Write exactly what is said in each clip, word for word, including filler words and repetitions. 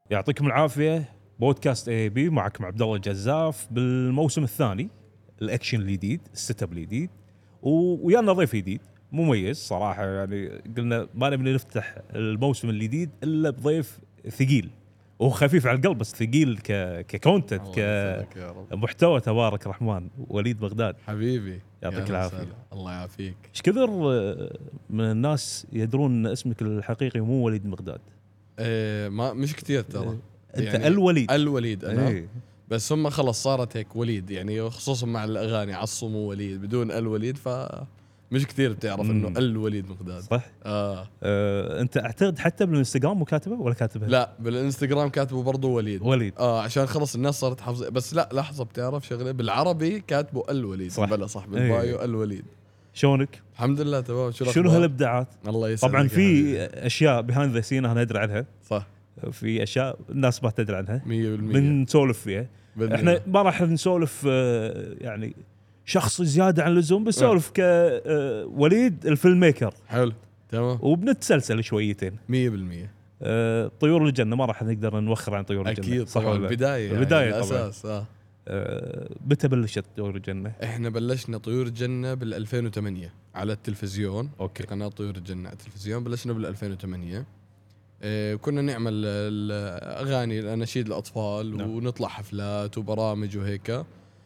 يعطيكم العافيه. بودكاست اي بي معكم عبد الله الجزاف بالموسم الثاني، الاكشن الجديد، السيت اب الجديد، ويانا ضيف جديد مميز صراحه. يعني قلنا ما نبي نفتح الموسم الجديد الا بضيف ثقيل وهو خفيف على القلب بس ثقيل ك ككونتنت كمحتوى. تبارك الرحمن. وليد بغداد حبيبي، يعطيك العافيه. الله يعافيك. ايش كثر من الناس يدرون ان اسمك الحقيقي مو وليد بغداد؟ إيه ما مش كتير ترى. انت يعني الوليد الوليد انا ايه. بس هم خلص صارت هيك وليد، يعني خصوصا مع الاغاني عصموا وليد بدون الوليد، ف مش كتير بتعرف انه الوليد بغداد. صح. آه. آه انت اعتقد حتى بالانستغرام مكاتبه ولا كاتبها؟ لا بالانستغرام كاتبه برضو وليد. وليد اه عشان خلص الناس صارت حافظه. بس لا لحظه، بتعرف شغله بالعربي كاتبه الوليد صح. بلا صح بالبايو ايه. الوليد. شلونك؟ الحمد لله تمام. شو شنو هالابداعات؟ الله يسعدك. طبعا في اشياء بيهايند ذا سين انا ادري عنها، صح. في اشياء الناس ما تدري عنها مية بالمية بنسولف فيها. احنا ما راح نسولف يعني شخص زياده عن اللزوم، بنسولف كوليد الفيلم ميكر. حلو تمام. وبنتسلسل شويتين مية بالمية. أه طيور الجنة ما راح نقدر نوخر عن طيور الجنة. أكيد طبعا البداية، البداية يعني طبعا الأساس. آه. أه بتى بلشت طيور الجنة؟ إحنا بلشنا طيور الجنة بالألفين وثمانية على التلفزيون. أوكي. قناة طيور الجنة على التلفزيون بلشنا بالألفين وثمانية. أه كنا نعمل الأغاني الأناشيد الأطفال. نعم. ونطلع حفلات وبرامج وهيك.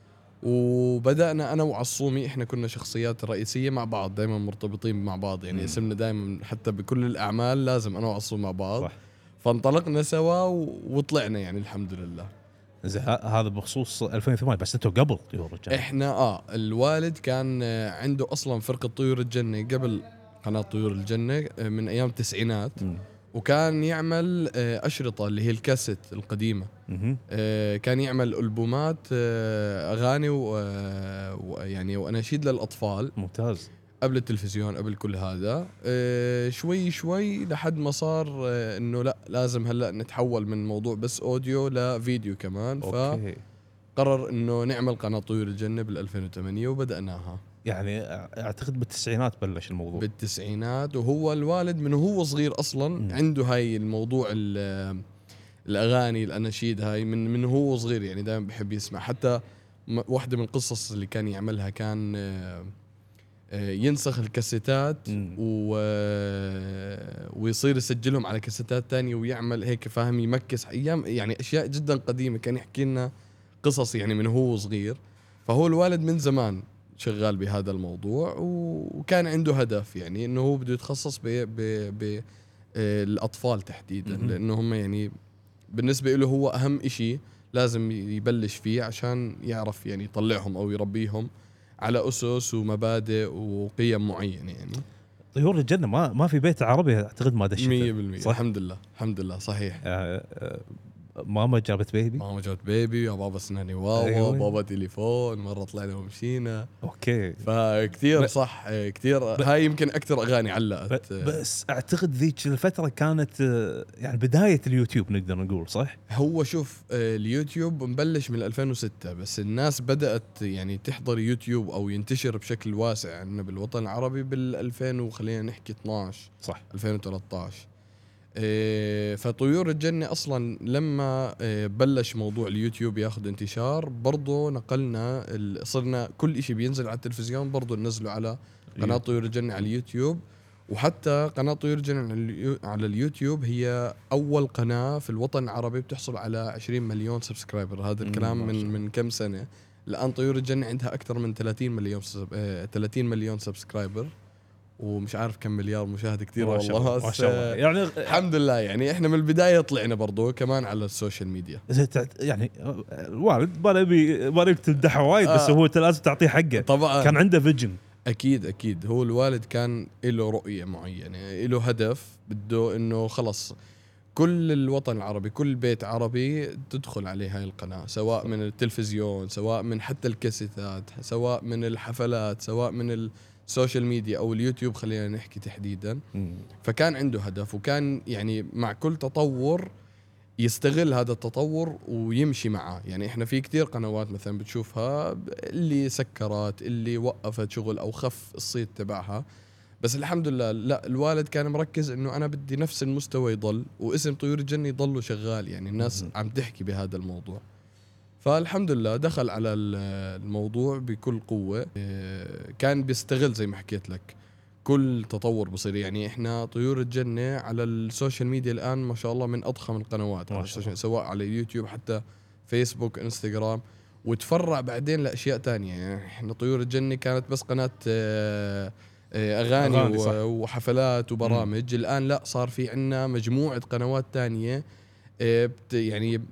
وبدأنا أنا وعصومي، إحنا كنا شخصيات رئيسية مع بعض، دائما مرتبطين مع بعض، يعني اسمنا دائما حتى بكل الأعمال لازم أنا وعصومي مع بعض. صح. فانطلقنا سوا وطلعنا يعني الحمد لله. هذا بخصوص ألفين وثمانية، بس انتوا قبل طيور الجنة. احنا اه الوالد كان عنده اصلا فرقة طيور الجنة قبل قناة طيور الجنة من ايام التسعينات. م. وكان يعمل اشرطة اللي هي الكاسيت القديمة. آه كان يعمل ألبومات آه اغاني ويعني واناشيد للاطفال. ممتاز. قبل التلفزيون قبل كل هذا. آه شوي شوي لحد ما صار آه انه لا لازم هلا نتحول من موضوع بس اوديو لفيديو كمان. أوكي. فقرر انه نعمل قناة طيور الجنة بالألفين وثمانية وبدأناها. يعني اعتقد بالتسعينات بلش الموضوع. بالتسعينات. وهو الوالد من هو صغير اصلا م. عنده هاي الموضوع الاغاني الاناشيد هاي من من هو صغير، يعني دائما بحب يسمع. حتى واحدة من القصص اللي كان يعملها كان آه ينسخ الكاسيتات و... ويصير يسجلهم على كاسيتات تانية ويعمل هيك فاهم، يمكس ايام يعني اشياء جدا قديمة. كان يحكي لنا قصص يعني من هو صغير. فهو الوالد من زمان شغال بهذا الموضوع وكان عنده هدف، يعني انه هو بده يتخصص ب ب ب الاطفال تحديدا، لانه هم يعني بالنسبة له هو اهم اشي لازم يبلش فيه عشان يعرف يعني يطلعهم او يربيهم على أسس ومبادئ وقيم معينة. يعني طيور الجنة ما ما في بيت عربي اعتقد ما دشته. مية بالمية. الحمد لله الحمد لله صحيح. آه آه ماما جابت بيبي. ماما جابت بيبي يا بابا سناني واوا. أيوة. بابا تليفون مرة طلعنا ومشينا. اوكي. فكتير صح كتير. هاي يمكن أكتر أغاني علقت. بس اعتقد ذيك الفترة كانت يعني بداية اليوتيوب نقدر نقول صح. هو شوف اليوتيوب مبلش من ألفين وستة، بس الناس بدأت يعني تحضر يوتيوب أو ينتشر بشكل واسع عندنا بالوطن العربي بالألفين وخلينا نحكي اثناشر صح ألفين وثلاثة عشر. إيه فطيور الجنة أصلا لما إيه بلش موضوع اليوتيوب ياخد انتشار برضو نقلنا صرنا كل إشي بينزل على التلفزيون برضو ننزله على قناة طيور الجنة على اليوتيوب. وحتى قناة طيور الجنة على اليوتيوب هي أول قناة في الوطن العربي بتحصل على عشرين مليون سبسكرايبر. هذا الكلام من من كم سنة. الآن طيور الجنة عندها أكثر من ثلاثين مليون ثلاثين مليون سبسكرايبر ومش عارف كم مليار مشاهد. كتير والله ما شاء الله. يعني الحمد لله. يعني احنا من البداية طلعنا برضو كمان على السوشيال ميديا. يعني الوالد ما نبي ما نبي تمدحه وايد آه بس هو لازم تعطيه حقه. طبعا كان عنده فيجن. اكيد اكيد. هو الوالد كان له رؤية معينة، له هدف بده انه خلص كل الوطن العربي كل بيت عربي تدخل عليه هاي القناة، سواء من التلفزيون سواء من حتى الكاسيتات سواء من الحفلات سواء من السوشيال ميديا او اليوتيوب خلينا نحكي تحديدا. م. فكان عنده هدف وكان يعني مع كل تطور يستغل هذا التطور ويمشي معه. يعني احنا في كتير قنوات مثلا بتشوفها اللي سكرت اللي وقفت شغل او خف الصيت تبعها، بس الحمد لله لا الوالد كان مركز انه انا بدي نفس المستوى يضل واسم طيور الجنة يضل شغال، يعني الناس عم تحكي بهذا الموضوع. فالحمد لله دخل على الموضوع بكل قوة. كان بيستغل زي ما حكيت لك كل تطور بصير. يعني احنا طيور الجنة على السوشيال ميديا الآن ما شاء الله من أضخم القنوات على السوشيال، سواء على يوتيوب حتى فيسبوك انستغرام، وتفرع بعدين لأشياء تانية. يعني احنا طيور الجنة كانت بس قناة أغاني, أغاني وحفلات وبرامج. م. الآن لا، صار في عنا مجموعة قنوات تانية يعني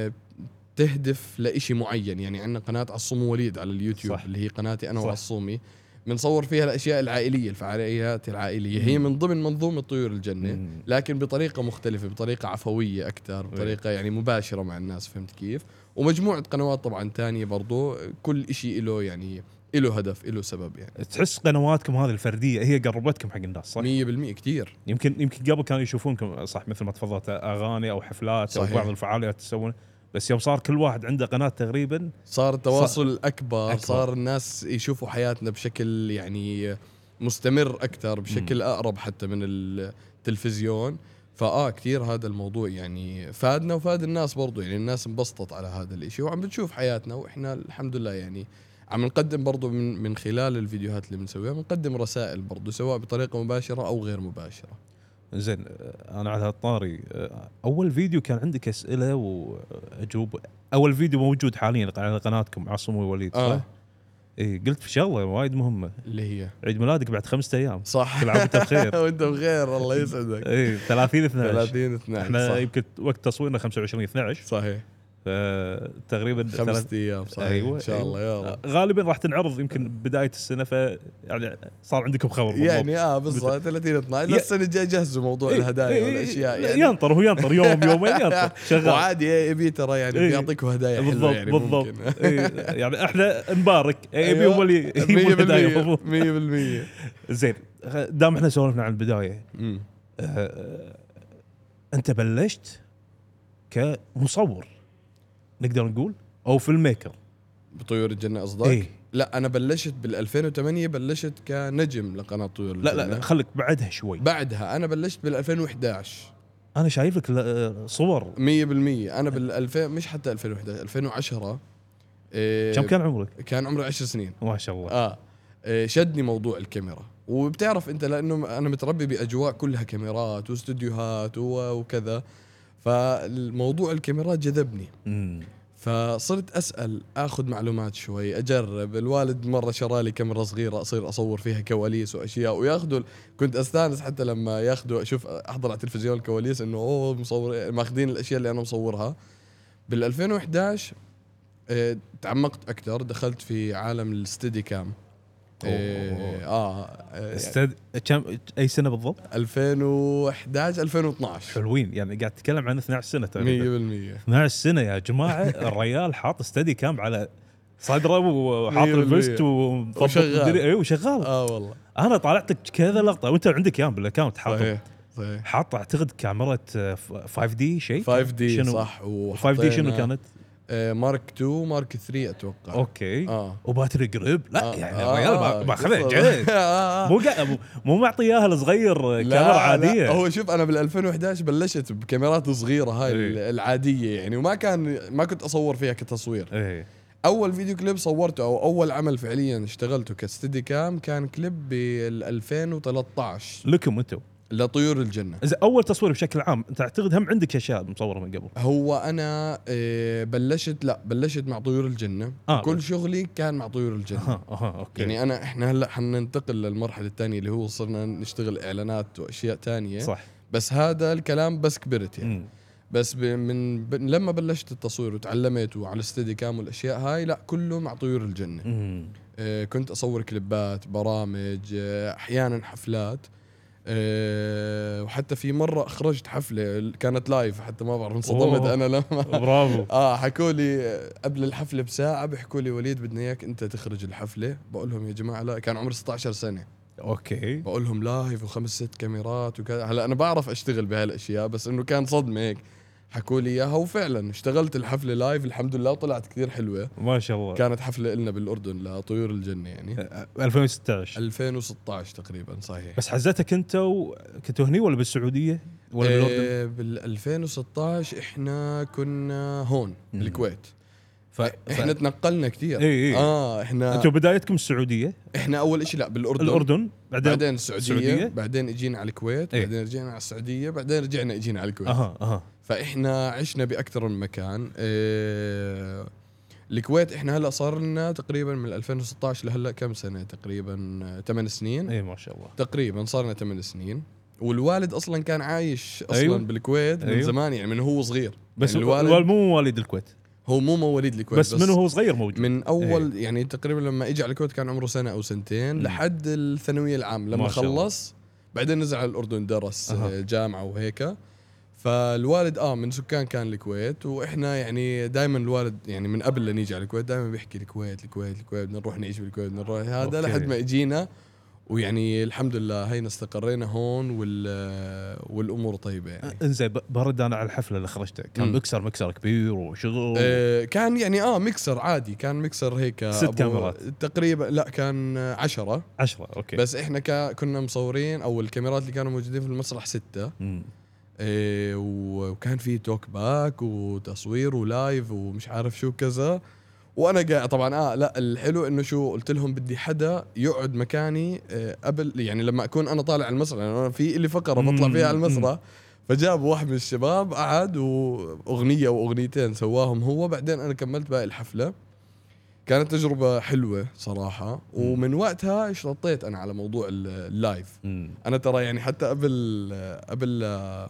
تهدف لإشي معين. يعني عندنا قناة عصومي وليد على اليوتيوب، صح. اللي هي قناتي أنا وعصومي، بنصور فيها الأشياء العائلية، الفعاليات العائلية. مم. هي من ضمن منظومة طيور الجنة، مم. لكن بطريقة مختلفة، بطريقة عفوية أكثر، بطريقة يعني مباشرة مع الناس. فهمت كيف؟ ومجموعة قنوات طبعا تانية برضو، كل إشي إله يعني إله هدف، إله سبب. يعني تحس قنواتكم هذه الفردية هي قربتكم حق الناس، صح؟ مية بالمية كتير. يمكن يمكن قبل كانوا يشوفونكم صح مثل ما تفضلت أغاني أو حفلات، صحيح. أو بعض الفعاليات تسوون، بس يوم صار كل واحد عنده قناة تقريبا صار التواصل صار أكبر, أكبر صار الناس يشوفوا حياتنا بشكل يعني مستمر أكثر، بشكل م. أقرب حتى من التلفزيون. فآه كتير هذا الموضوع يعني فادنا وفاد الناس برضو. يعني الناس انبسطت على هذا الاشي وعم بتشوف حياتنا، وإحنا الحمد لله يعني عم نقدم برضو من, من خلال الفيديوهات اللي بنسويها بنقدم رسائل برضو، سواء بطريقة مباشرة أو غير مباشرة. زين، انا على هالطاري، اول فيديو كان عندك اسئله واجوبه، اول فيديو موجود حاليا على قناتكم عصومي وليد، صح؟ آه. اي قلت في شغله وايد مهمه اللي هي عيد ميلادك بعد خمسة ايام، صح؟ كل عام وانت بخير. وانت بخير، الله يسعدك. اي ثلاثين اثناشر ثلاثين اثناشر احنا يمكن وقت تصويرنا خمسة وعشرين اثناشر، صحيح. تقريبا خمسة ايام، صحيح. أيوة ان شاء الله يا رب. غالبا راح تنعرض يمكن بدايه السنه، ف يعني صار عندكم خبر يعني اه بالضبط ثلاثين اثناشر. السنه الجايه جهزوا موضوع إيه الهدايا إيه والاشياء، يعني ينطر هو ينطر يوم يومين ينطر شغال وعادي. اي بي ترى يعني إيه بيعطيكم هدايا حلوه يعني بالضبط. إيه يعني احنا نبارك اي بي هم اللي مية بالمية مية بالمية. زين، دام احنا سولفنا عن البدايه، آه انت بلشت كمصور نقدر نقول او فيلم ميكر بطيور الجنة قصدك؟ ايه؟ لا انا بلشت بال2008 بلشت كنجم لقناة طيور الجنة. لا لا لا خليك بعدها شوي. بعدها انا بلشت بال2011. انا شايف لك صور مية بالمية. انا بال2000 مش حتى ألفين وإحدى عشر، ألفين وعشرة. إيه كم كان عمرك؟ كان عمري عشر سنين. ما شاء الله. اه إيه شدني موضوع الكاميرا، وبتعرف انت لانه انا متربي باجواء كلها كاميرات واستوديوهات وكذا، فالموضوع الكاميرات جذبني. امم فصرت أسأل، أخذ معلومات شوي، أجرب. الوالد مرة شرالي كاميرا صغيرة أصير أصور فيها كواليس وأشياء، وياخذوا. كنت أستانس حتى لما ياخذوا، أشوف أحضر على التلفزيون الكواليس إنه أوه مصور، ماخذين الأشياء اللي أنا مصورها. بالألفين وإحداش اه تعمقت أكثر، دخلت في عالم الستدي كام. إيه اه استد كم اي سنه بالضبط؟ ألفين وإحدى عشر ألفين واثناشر. حلوين، يعني قاعد تتكلم عن اثناشر سنه تقريبا. مية بالمية اثناشر سنه يا جماعه. الريال حاط استدي كام على صدره وحاط الفيست وشغال. اي وشغال. اه والله انا طالعتك كذا لقطه وانت عندك ايام بالاكونت حاطط. صحيح صحيح. حاط اعتقد كاميرا خمسة دي شيء خمسة دي صح. خمسة دي شنو كانت؟ مارك اثنين مارك ثلاثة اتوقع. اوكي آه. وباتري قريب. لا آه. يعني آه. الرجال آه. ما خذ جد. مو مو مو معطيها الصغير كاميرا عاديه. لا هو شوف انا بال2011 بلشت بكاميرات صغيره هاي إيه. العاديه يعني، وما كان ما كنت اصور فيها كتصوير. إيه. اول فيديو كليب صورته او اول عمل فعليا اشتغلته كستدي كام كان كليب بال ألفين وثلاثة عشر لكم انتم لطيور الجنة. إذا أول تصوير بشكل عام أنت أعتقد هم عندك أشياء مصورة من قبل؟ هو أنا إيه بلشت لا بلشت مع طيور الجنة. آه كل شغلي كان مع طيور الجنة. آه آه أوكي. يعني أنا إحنا هلأ حننتقل للمرحلة الثانية اللي هو صرنا نشتغل إعلانات وأشياء تانية. صح. بس هذا الكلام بس كبرت يعني. م. بس من ب... لما بلشت التصوير وتعلمت وعلى استدي كام والأشياء هاي لا كله مع طيور الجنة. إيه كنت أصور كليبات، برامج، إيه أحيانا حفلات. أه وحتى في مرة أخرجت حفلة كانت لايف، حتى ما بعرف انصدمت أنا لما برافو. آه حكوا لي قبل الحفلة بساعة، بيحكوا لي وليد بدنا إياك أنت تخرج الحفلة. بقول لهم يا جماعة لا، كان عمري ستة عشر سنة. أوكي. بقول لهم لايف وخمس ست كاميرات وكذا. هلا أنا بعرف أشتغل بهالأشياء بس إنه كان صدمة هيك. حكوا لي اياها وفعلا اشتغلت الحفله لايف الحمد لله وطلعت كثير حلوه. ما شاء الله. كانت حفله لنا بالاردن لطيور الجنه يعني ألفين وستة عشر ألفين وستة عشر تقريبا صحيح. بس حزتك انت وكنتوا هني ولا بالسعوديه ولا بالاردن؟ إيه بال ألفين وستة عشر احنا كنا هون مم. بالكويت. ف... احنا تنقلنا كثير. اي اي. اه احنا انتوا بدايتكم السعوديه؟ احنا اول شيء لا بالاردن الاردن بعدين بعدين السعوديه, السعودية؟ بعدين اجينا على الكويت إيه؟ بعدين رجعنا على السعوديه بعدين رجعنا اجينا على الكويت. اها اها. فاحنا عشنا باكثر من مكان. إيه الكويت احنا هلا صار لنا تقريبا من ألفين وستة عشر لهلا كم سنه تقريبا ثمان سنين. اي ما شاء الله. تقريبا صار لنا ثمان سنين. والوالد اصلا كان عايش اصلا أيوة. بالكويت من أيوة. زمان يعني من هو صغير. بس يعني الوالد, الوالد مو مواليد الكويت، هو مو مواليد الكويت بس, بس منه هو صغير موجود من اول ايه. يعني تقريبا لما اجى على الكويت كان عمره سنه او سنتين م. لحد الثانويه العام لما خلص بعدين نزل على الاردن درس أه. جامعه وهيك. فالوالد اه من سكان كان الكويت واحنا يعني دائما الوالد يعني من قبل لا نيجي على الكويت دائما بيحكي الكويت الكويت الكويت بدنا نروح نعيش بالكويت بدنا نروح هذا أوكي. لحد ما اجينا ويعني الحمد لله هينا استقرينا هون وال والامور طيبه يعني. انزين برد انا على الحفله اللي خرجتها كان م. مكسر مكسر كبير وشغل آه كان يعني اه مكسر عادي كان مكسر هيك ست كاميرات تقريبا لا كان عشرة عشرة اوكي. بس احنا كا كنا مصورين او الكاميرات اللي كانوا موجودين في المسرح ستة. آه وكان في توك باك وتصوير ولايف ومش عارف شو كذا. وانا قاعد طبعا اه لا الحلو انه شو قلت لهم بدي حدا يقعد مكاني آه قبل يعني لما اكون انا طالع على المسرح يعني انا في اللي فقره بطلع فيها على المسرح. فجاب واحد من الشباب قعد واغنيه واغنيتين سواهم هو بعدين انا كملت باقي الحفله. كانت تجربه حلوه صراحه. ومن وقتها اشتطيت انا على موضوع اللايف. انا ترى يعني حتى قبل قبل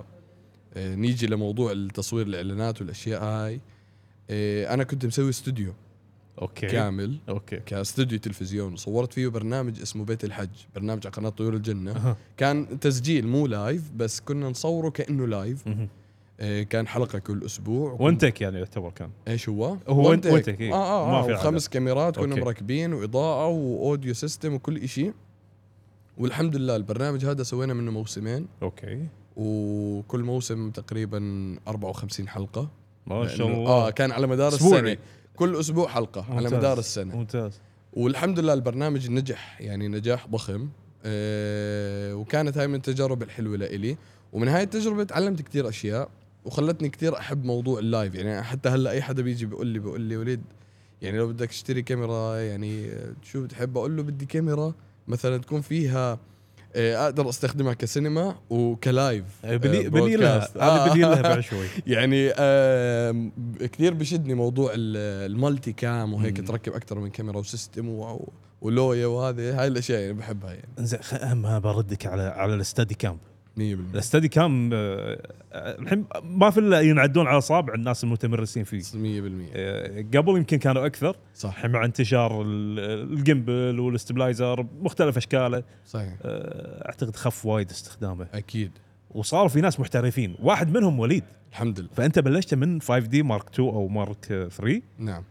نيجي لموضوع التصوير الاعلانات والاشياء هاي انا كنت مسوي استوديو اوكي كامل اوكي كاستوديو تلفزيون وصورت فيه برنامج اسمه بيت الحج برنامج على قناه طيور الجنه. أه. كان تسجيل مو لايف بس كنا نصوره كانه لايف. إيه كان حلقه كل اسبوع وانتك يعني يعتبر كان ايش هو هو وانتك إيه؟ اه اه, ما آه في وخمس كاميرات كنا أوكي. مركبين واضاءه واوديو سيستم وكل إشي. والحمد لله البرنامج هذا سوينا منه موسمين اوكي. وكل موسم تقريبا أربعة وخمسين حلقه ما شاء الله. اه كان على مدار أسبوعي. السنه كل اسبوع حلقه ممتاز. على مدار السنه ممتاز. والحمد لله البرنامج نجح يعني نجاح ضخم. آه وكانت هاي من التجارب الحلوه لإلي. ومن هاي التجربه تعلمت كتير اشياء وخلتني كتير احب موضوع اللايف. يعني حتى هلا اي حدا بيجي بيقول لي بيقول لي وليد يعني لو بدك تشتري كاميرا يعني شو بتحب اقول له بدي كاميرا مثلا تكون فيها اقدر استخدمها كسينما وكلايف. بني بني لها هذه بني لها بعد شوي يعني آه كثير بشدني موضوع المالتي كام وهيك تركب اكثر من كاميرا وسيستم ولويا وهذه هاي الاشياء يعني بحبها يعني. زين اهم بردك على على الاستدي كامب مية بالمية. الاستدي كام الحين ما في الا ينعدون على اصابع الناس المتمرسين فيه مية بالمية. قبل يمكن كانوا اكثر صح الحين مع انتشار الجيمبل والاستبلايزر مختلف اشكاله صحيح اعتقد خف وايد استخدامه اكيد. وصار في ناس محترفين واحد منهم وليد الحمد لله. فانت بلشت من فايف دي مارك تو او مارك ثري. نعم.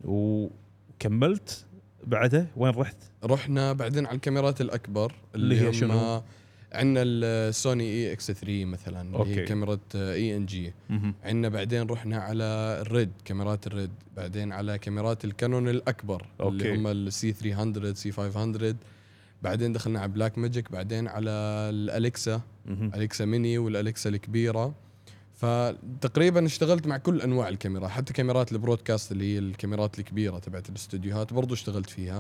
وكملت بعدها وين رحت؟ رحنا بعدين على الكاميرات الاكبر اللي, اللي هي شنو؟ عندنا السوني اي اكس ثري مثلا اللي هي كاميرا اي ان جي. عندنا بعدين رحنا على الريد كاميرات الريد بعدين على كاميرات الكانون الاكبر أوكي. اللي هم السي ثري مية سي خمسمية. بعدين دخلنا على بلاك ماجيك بعدين على الاليكسا اليكسا ميني والاليكسا الكبيره. فتقريبا اشتغلت مع كل انواع الكاميرا حتى كاميرات البرودكاست اللي هي الكاميرات الكبيره تبعت الاستوديوهات برضو اشتغلت فيها.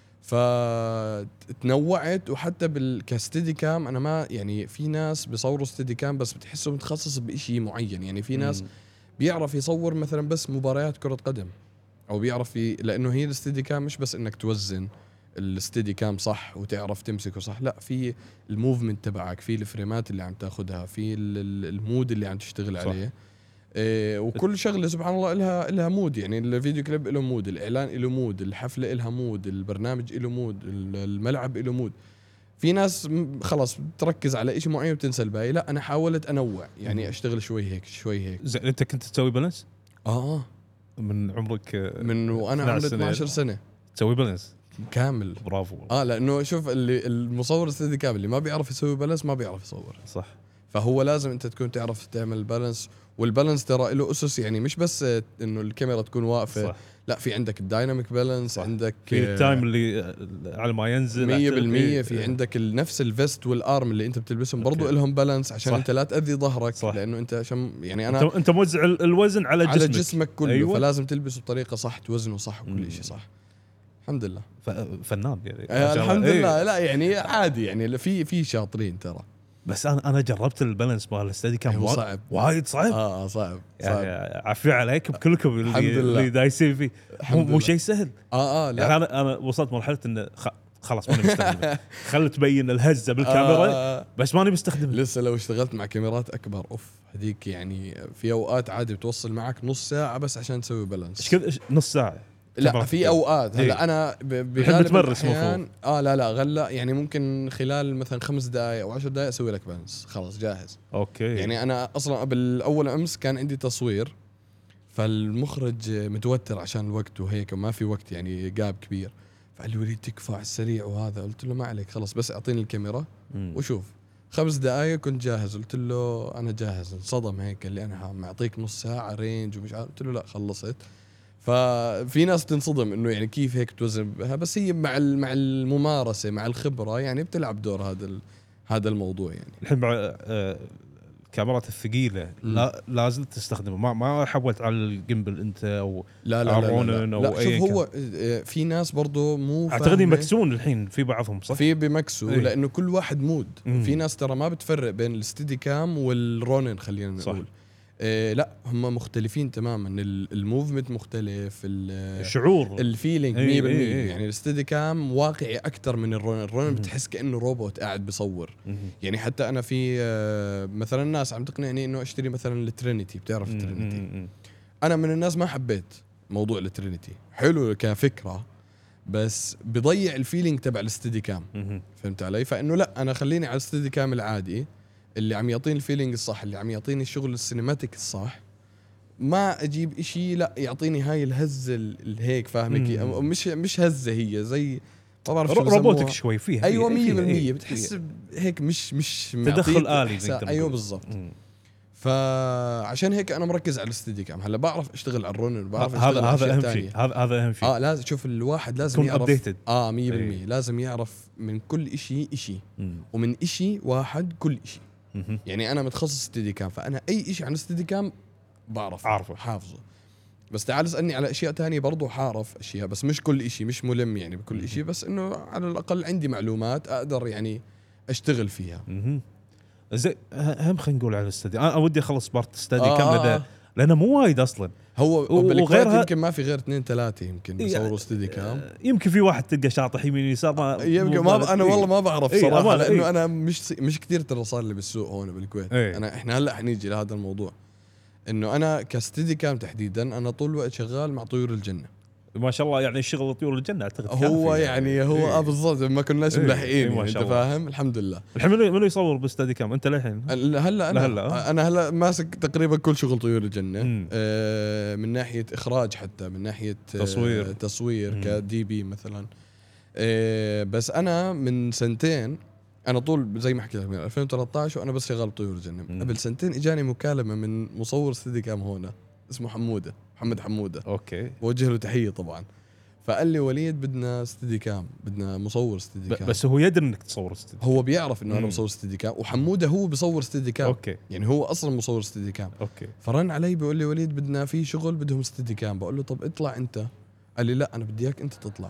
فتنوعت وحتى بالكاستدي كام انا ما يعني في ناس بيصوروا ستدي كام بس بتحسه متخصص بشيء معين. يعني في ناس مم. بيعرف يصور مثلا بس مباريات كرة قدم او بيعرف ي... لانه هي الستدي كام مش بس انك توزن الستدي كام صح وتعرف تمسكه صح لا في الموفمنت تبعك في الفريمات اللي عم تاخدها في المود اللي عم تشتغل صح. عليه إيه وكل شغله سبحان الله إلها إلها مود. يعني الفيديو كليب له مود الإعلان له مود الحفلة إلها مود البرنامج له مود الملعب له مود. في ناس خلاص تركز على إشي معين وتنسى الباقي. لا أنا حاولت أنوع يعني أشتغل شوي هيك شوي هيك. زين أنت كنت تسوي بالانس؟ آه من عمرك من وأنا عمري اثنا عشر سنة تسوي بالانس كامل. برافو. آه لأنه شوف اللي المصور الستدي كامل اللي ما بيعرف يسوي بالانس ما بيعرف يصور صح. فهو لازم انت تكون تعرف تعمل بالانس. والبالانس ترى له اسس، يعني مش بس انه الكاميرا تكون واقفه صح. لا، في عندك الدايناميك بالانس، عندك في التايم اللي على ما ينزل مية بالمية إيه في إيه. عندك نفس الفيست والارم اللي انت بتلبسهم برضو أوكي. لهم بالانس عشان صح. انت لا تاذي ظهرك، صح. لانه انت شم يعني انا انت انت موزع الوزن على جسمك على جسمك كله. أيوة. فلازم تلبسه بطريقه صح، توزنه صح وكل مم. شيء صح. الحمد لله. ف- فنان يعني آه الحمد إيه. لله. لا يعني عادي، يعني في في شاطرين ترى. بس انا انا جربت البالانس مال الاستدي كان هو وا- صعب. وايد صعب. اه صعب صعب. يعني عافية عليكم كلكم اللي, الحمد لله. اللي دايسين فيه. مو, الحمد مو لله. شيء سهل. اه اه لا يعني انا انا وصلت مرحله انه خ... خلاص ماني مستخدمه. خل تبين الهزه بالكاميرا آه بس ماني مستخدمه. لسه لو اشتغلت مع كاميرات اكبر اوف هذيك، يعني في اوقات عادي بتوصل معك نص ساعه بس عشان تسوي بالانس. ايش كذا نص ساعه؟ لا كاميرات في كذا. اوقات هلا إيه. انا ب- نحب بغالب نتمرس الأحيان- اه لا لا غلا يعني ممكن خلال مثلا خمس دقائق او عشر دقائق اسوي لك بالانس خلاص جاهز. اوكي. يعني انا اصلا قبل اول امس كان عندي تصوير، فالمخرج متوتر عشان الوقت وهيك وما في وقت يعني جاب كبير، فقال لي وليد تكفى على السريع وهذا. قلت له ما عليك خلص بس اعطيني الكاميرا مم. وشوف. خمس دقائق كنت جاهز. قلت له انا جاهز. انصدم هيك قال لي انا معطيك نص ساعه رينج ومش عارف. قلت له لا خلصت. ففي ناس تنصدم انه يعني كيف هيك توزن بها، بس هي مع مع الممارسه مع الخبره يعني بتلعب دور هذا هذا الموضوع. يعني الحين مع آه، الكاميرات الثقيله لا لازم تستخدمه. ما ما حولت على الجيمبل انت او لا لا لا, لا, رونن لا, أو لا أي شوف هو آه، في ناس برضو مو اعتقد فاهمة. يمكسون الحين في بعضهم صح. في بمكسو إيه. لانه كل واحد مود. مم. في ناس ترى ما بتفرق بين الستيدي كام والرونن خلينا صح. نقول. إيه لا هم مختلفين تماما. ال- الموفمنت مختلف، ال- الشعور الفيلينج إيه مية بالمية. إيه إيه. يعني الستيدي كام واقعي اكثر من الرونن. الرونن مم. بتحس كانه روبوت قاعد بيصور. مم. يعني حتى انا في آه، مثلا ناس عم تقنعني انه اشتري مثلا الترينيتي. بتعرف مم. الترينيتي؟ مم. انا من الناس ما حبيت موضوع الترينيتي. حلو كفكره بس بضيع الفيلينج تبع الستيدي كام. مم. فهمت علي؟ فانه لا انا خليني على الستيدي كام العادي اللي عم يعطيني الفيلينج الصح، اللي عم يعطيني الشغل السينماتيك الصح. ما اجيب اشي لا يعطيني هاي الهزه الهيك فاهمك؟ مم. مش مش هزه، هي زي ما بعرف شو رو- روبوتك بسموها. شوي فيها. ايوه فيها- مية فيها- بالمية إيه. بتحس هيك مش مش تدخل معطيك آلي إحساس. نقدر ايوه نقول. بالضبط. مم. فعشان هيك انا مركز على الستيدي كام. هلا بعرف اشتغل على الرونر، بعرف هذا اشتغل على هذا أشياء اهم تانية. شيء. هذا هذا اهم شيء. اه لازم شوف الواحد لازم تكون يعرف updated. اه مية بالمية إيه. لازم يعرف من كل اشي اشي، مم. ومن اشي واحد كل اشي. مم. يعني انا متخصص ستيدي كام، فانا اي اشي عن الستيدي كام بعرف عارفه. حافظه. بس تعال اسالني على اشياء تانية برضو حعرف اشياء، بس مش كل اشي، مش ملم يعني بكل اشي، بس انه على الاقل عندي معلومات اقدر يعني اشتغل فيها. مم. زي هم خلينا نقول على الاستدي. انا ودي اخلص بارت استدي آه كامله آه. ده لانه مو وايد اصلا. هو و- بالكويت وغيرها- يمكن ما في غير اثنين ثلاثة يمكن إيه، بيصوروا ستيدي كام. آه، يمكن في واحد تلقى شاطح يمين يسار ما يمكن مو ما ب... ضابط. انا إيه. والله ما بعرف إيه، صراحه أمان، لانه إيه. انا مش مش كثير ترى صار لي بالسوق هون بالكويت. إيه. انا احنا هلا حنيجي لهذا الموضوع، انه انا كستدي كام تحديدا انا طول الوقت شغال مع طيور الجنه. ما شاء الله يعني شغل طيور الجنه اعتقد هو كافي يعني هو إيه. اه بالضبط ما كناش إيه، ملحقين إيه، ما يعني شاء انت الله. فاهم. الحمد لله. الحين منو منو يصور باستدي كام انت للحين؟ هلا هلا انا لهلا، آه. انا هلا ماسك تقريبا كل شغل طيور الجنه. مم. آه من ناحيه اخراج، حتى من ناحيه آه تصوير. تصوير مم. كدي بي مثلا. آه بس انا من سنتين، انا طول زي ما حكيت لك من ألفين وثلاثة عشر وانا بس شغال بطيور الجنه. مم. قبل سنتين اجاني مكالمه من مصور استدي كام هون اسمه حموده، محمد حموده، اوكي. بوجه له تحيه طبعا. فقال لي وليد بدنا استدي كام، بدنا مصور استدي ب- كام. بس هو يدري انك تصور استدي. هو بيعرف انه انا مم. بصور استدي كام، وحموده هو بصور استدي كام. اوكي يعني هو اصلا مصور استدي كام. اوكي. فرن علي بيقول لي وليد بدنا في شغل بدهم استدي كام. بقول له طب اطلع انت. قال لي لا انا بدي اياك انت تطلع.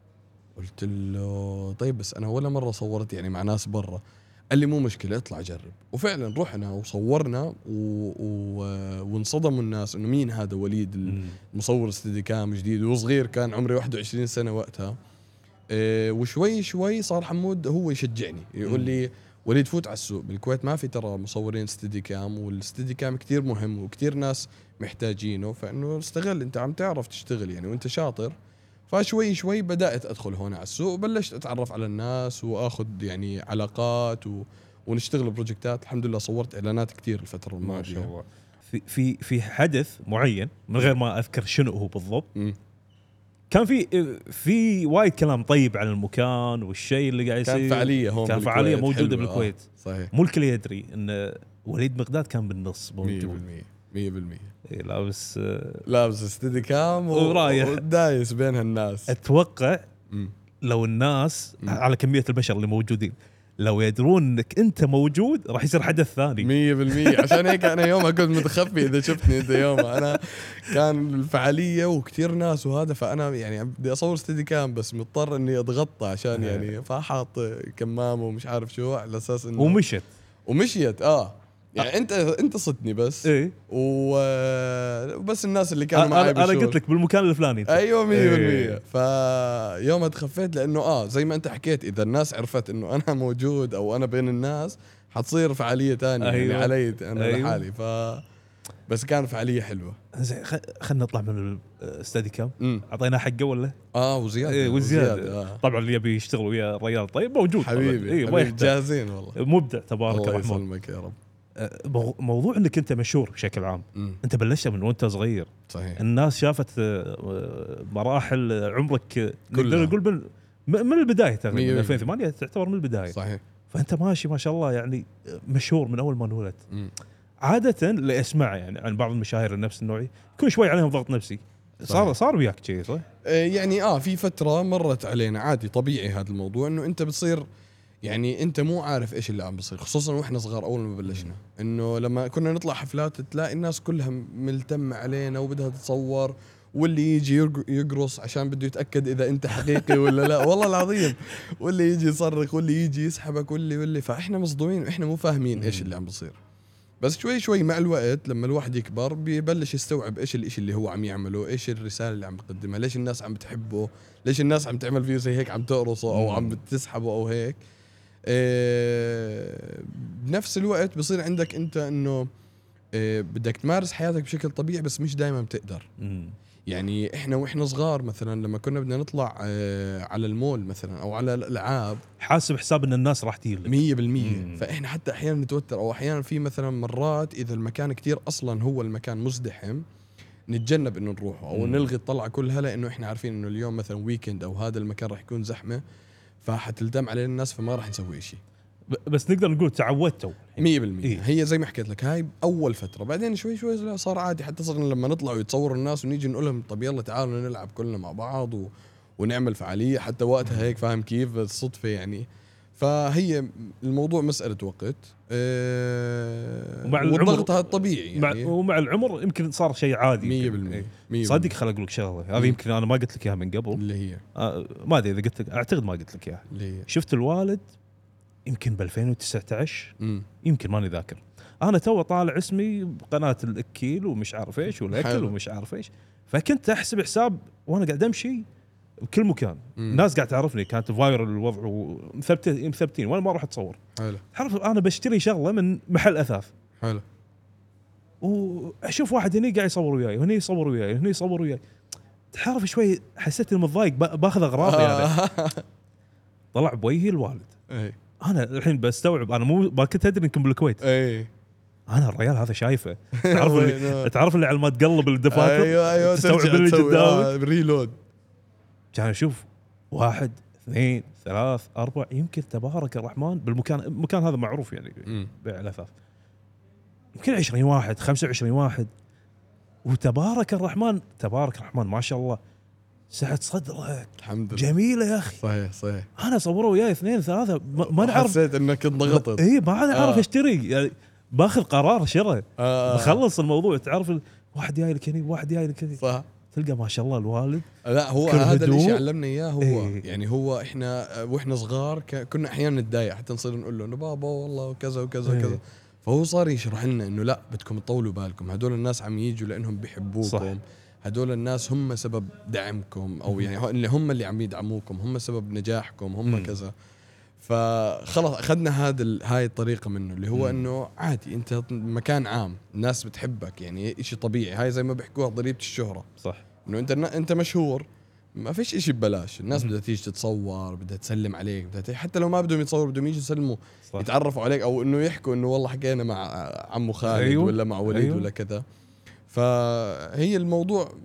قلت له طيب بس انا ولا مره صورت يعني مع ناس برا. قال لي مو مشكله اطلع جرب. وفعلا رحنا وصورنا و... و... وانصدموا الناس انه مين هذا وليد مم. المصور استدي كام جديد وصغير، كان عمري واحد وعشرين سنه وقتها. إيه وشوي شوي صار حمود هو يشجعني يقول مم. لي وليد فوت على السوق. بالكويت ما في ترى مصورين استدي كام، والاستدي كام كتير مهم وكتير ناس محتاجينه، فانه استغل انت عم تعرف تشتغل يعني وانت شاطر. فشوي شوي بدأت أدخل هون على السوق وبلشت أتعرف على الناس وأخذ يعني علاقات و... ونشتغل بروجكتات. الحمد لله صورت إعلانات كتير الفترة الماضية. ما شاء الله. في في في حدث معين من غير ما اذكر شنو هو بالضبط. مم. كان في في وايد كلام طيب عن المكان والشيء اللي قاعد يصير. كان فعاليه هون كان بالكويت فعاليه موجوده حلوة. بالكويت. آه. صحيح. مو الكل يدري ان وليد مقداد كان بالنص موجود مية بالمية إيه لابس آه لابس استدي كام و... ورايح. ودايس بين هالناس. اتوقع مم. لو الناس مم. على كميه البشر اللي موجودين لو يدرون انك انت موجود راح يصير حدث ثاني. مية بالمية عشان هيك انا يومها كنت متخفي اذا شفتني انت يومها. انا كان الفعاليه وكتير ناس وهذا، فانا يعني بدي اصور استدي كام بس مضطر اني اتغطى عشان يعني فحاط كمامه ومش عارف شو على اساس انه ومشت ومشيت اه يعني انت انت صدتني بس ايه وبس الناس اللي كانوا معي انا بالشغل. قلت لك بالمكان الفلاني انت. ايوه مية بالمية. إيه. فيوم تخفيت لانه اه زي ما انت حكيت اذا الناس عرفت انه انا موجود او انا بين الناس حتصير فعاليه تانية. أيوة. يعني علي انا أيوة. لحالي. ف بس كان فعاليه حلوه. زين خلينا نطلع من الاستدي كام. امم اعطينا حقه ولا اه وزياده إيه وزياده آه. طبعا اللي يبي يشتغل ويا الريال طيب موجود حبيبي, إيه حبيبي جاهزين والله. مبدع تبارك الله الرحمن. يسلمك يا رب. مو- موضوع انك انت مشهور بشكل عام. مم. انت بلشت من وانت صغير. صحيح. الناس شافت آه، مراحل عمرك آه، نقدر كلها. نقول من م- من البدايه تقريبا مية من بالمية. ألفين وثمانية تعتبر من البدايه. صحيح. فانت ماشي ما شاء الله يعني مشهور من اول ما انولدت. مم. عاده اللي اسمع يعني عن بعض المشاهير النفس النوعي يكون شوي عليهم ضغط نفسي. صار صحيح. صار وياك شيء صح؟ آه، يعني اه في فتره مرت علينا عادي طبيعي هذا الموضوع انه انت بتصير يعني انت مو عارف ايش اللي عم بيصير، خصوصا واحنا صغار اول ما بلشنا. انه لما كنا نطلع حفلات تلاقي الناس كلها ملتمه علينا وبدها تتصور، واللي يجي يرق- يقرص عشان بده يتاكد اذا انت حقيقي ولا لا. والله العظيم. واللي يجي يصرخ واللي يجي يسحبك واللي واللي فاحنا مصدومين واحنا مو فاهمين ايش اللي عم بيصير. بس شوي شوي مع الوقت لما الواحد يكبر بيبلش يستوعب ايش الاشي اللي هو عم يعمله، ايش الرسالة اللي عم بقدمها، ليش الناس عم بتحبه، ليش الناس عم تعمل فيه زي هيك عم تقرصه او عم بتسحبه او هيك. إيه بنفس الوقت بصير عندك انت انه إيه بدك تمارس حياتك بشكل طبيعي بس مش دائما بتقدر. مم. يعني احنا واحنا صغار مثلا لما كنا بدنا نطلع إيه على المول مثلا او على الالعاب حاسب حساب ان الناس راح تجي لك. مية بالمية. مم. فإحنا حتى أحيانا نتوتر أو أحيانا في مثلا مرات إذا المكان كتير أصلا هو المكان مزدحم نتجنب إنه نروحه أو مم. نلغي الطلعة كلها لأنه إحنا عارفين إنه اليوم مثلا ويكند أو هذا المكان راح يكون زحمة فحتلتم علينا الناس فما راح نسوي إشي. ب- بس نقدر نقول تعودتوا. مية بالمية. إيه؟ هي زي ما حكيت لك هاي أول فترة، بعدين شوي شوي لا صار عادي. حتى صرنا لما نطلع ويتصوروا الناس ونيجي نقول لهم طب يلا تعالوا نلعب كلنا مع بعض و... ونعمل فعالية حتى وقتها هيك فاهم كيف بالصدفة يعني. فهي الموضوع مسألة وقت أه ومع العمر- والضغط هذا طبيعي مع يعني. ومع العمر يمكن صار شيء عادي. مية يمكن. بالمية. إيه. مية صدق بالمية. خل اقول لك شغله هذه مم. يمكن انا ما قلت لك اياها من قبل. اللي هي آه ما ادري اذا قلت لك اعتقد ما قلت لك اياها. اللي هي شفت الوالد يمكن ب ألفين وتسعة عشر مم. يمكن ماني ذاكر. انا تو طالع اسمي بقناه الاكيل ومش عارف ايش والاكل حلو. ومش عارف ايش. فكنت احسب حساب وانا قاعد امشي بكل مكان. مم. ناس قاعد تعرفني كانت فايرل الوضع ومثبتين مثبتين وانا ما اروح اتصور. حلو تعرف انا بشتري شغله من محل اثاث حلو. واشوف واحد هني قاعد يصور وياي وهني يصور وياي وهني يصور وياي. تعرف شوي حسيت اني متضايق با- باخذ اغراضي هذا. طلع بوجهي الوالد. اي انا الحين بستوعب انا مو ما كنت ادري انكم بالكويت. اي انا الرجال هذا شايفه. تعرف اللي تعرف اللي على ما تقلب الدفاتر ايوه ايوه تستوعب ترجع اللي تسوي قدامك. آه ريلود. كان اشوف واحد اثنين ثلاث اربع يمكن تبارك الرحمن بالمكان المكان هذا معروف يعني مم. بيع الاثاث يمكن عشرين واحد خمسة وعشرين واحد وتبارك الرحمن تبارك الرحمن ما شاء الله سعة صدرك الحمد لله. جميلة يا أخي. صحيح صحيح. أنا صوروا وياي اثنين ثلاثة ما, ما نعرف. حسيت انك انضغطت. إيه ما عاد أعرف آه. أشتري يعني باخذ قرار شراء. آه. بخلص الموضوع تعرف ال- واحد جاي لك هني واحد جاي لك هني صح. تلقى ما شاء الله الوالد. لا هو كل هذا هدوء. الاشي علمنا اياه هو إيه. يعني هو احنا واحنا صغار ك- كنا احيانا نتضايق حتى نصير نقول له انه بابا والله وكذا وكذا إيه. وكذا. فهو صار يشرح لنا انه لا بدكم تطولوا بالكم هدول الناس عم يجوا لانهم بيحبوكم صح. هدول الناس هم سبب دعمكم او يعني هو- اللي هم اللي عم يدعموكم هم سبب نجاحكم هم مم. كذا. فخلص اخذنا هذا ال- هاي الطريقه منه اللي هو مم. انه عادي انت مكان عام الناس بتحبك يعني شيء طبيعي. هاي زي ما بيحكوها ضريبه الشهره صح. انه انت انت مشهور ما فيش اشي ببلاش. الناس مم. بدها تيجي تتصور بدها تسلم عليك بدها ت- حتى لو ما بدهم يتصوروا بدهم يجوا يسلموا صح. يتعرفوا عليك او انه يحكوا انه والله حكينا مع عمو خالد أيوه. ولا مع وليد أيوه. ولا كذا. فهي الموضوع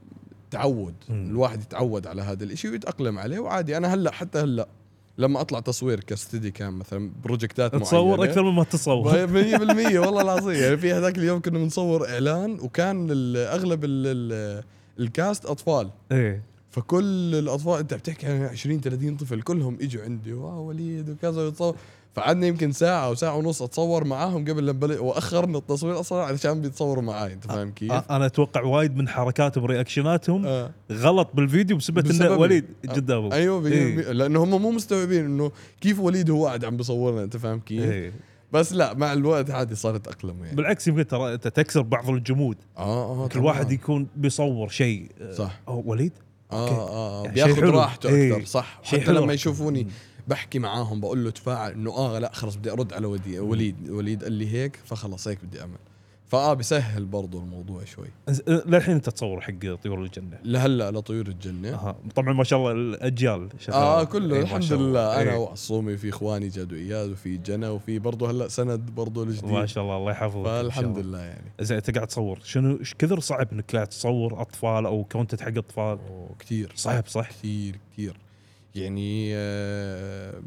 تعود. مم. الواحد يتعود على هذا الاشي ويتأقلم عليه وعادي. انا هلا حتى هلا لما اطلع تصوير كاستدي كام مثلا بروجكتات معينه تصور اكثر مما تصور. مية بالمية والله العظيم. يعني في هذاك اليوم كنا بنصور اعلان وكان ال- اغلب ال ال الكاست اطفال، ايه فكل الاطفال انت بتحكي عن عشرين ثلاثين طفل كلهم اجوا عندي واو وليد وكذا يتصور. فقعدنا يمكن ساعه او ساعه ونص اتصور معاهم قبل لما بل... واخرنا التصوير اصلا علشان بيتصوروا معاي. انت فاهم كيف؟ أ- انا اتوقع وايد من حركاتهم رياكشناتهم آه. غلط بالفيديو بسبب انه بسببي. وليد آه. قدامهم. ايوه إيه. إيه. لانه هم مو مستوعبين انه كيف وليد هو قاعد عم بصورنا. انت فاهم كيف؟ إيه. بس لا مع الوقت عادي صارت اقلم يعني. بالعكس يمكن ترى انت تكسر بعض الجمود. اه اه كل واحد يكون بيصور شيء. صح. أو وليد اه اه, آه. يعني بياخذ شيء حلو. راحته إيه. اكثر. صح. شيء حتى حلو. لما يشوفوني مم. بحكي معاهم بقول له تفاعل انه اه لا خلص بدي ارد على ودي وليد وليد قال لي هيك فخلص هيك بدي اعمل. فاه بسهل برضو الموضوع شوي. ز- للحين انت تصور حق طيور الجنه. لهلا لطيور الجنه. أها. طبعا ما شاء الله الاجيال شغالة. اه كله إيه، ما الحمد شاء الله. لله. انا إيه. وعصومي في اخواني جادو اياد وفي جنى وفي برضو هلا سند برضو الجديد. ما شاء الله الله يحفظك. إن شاء فالحمد الله. لله يعني. زين انت قاعد تصور شنو ايش كثر صعب انك قاعد تصور اطفال او كونتنت حق اطفال؟ أوه كتير صعب صح؟ كتير كتير يعني. آه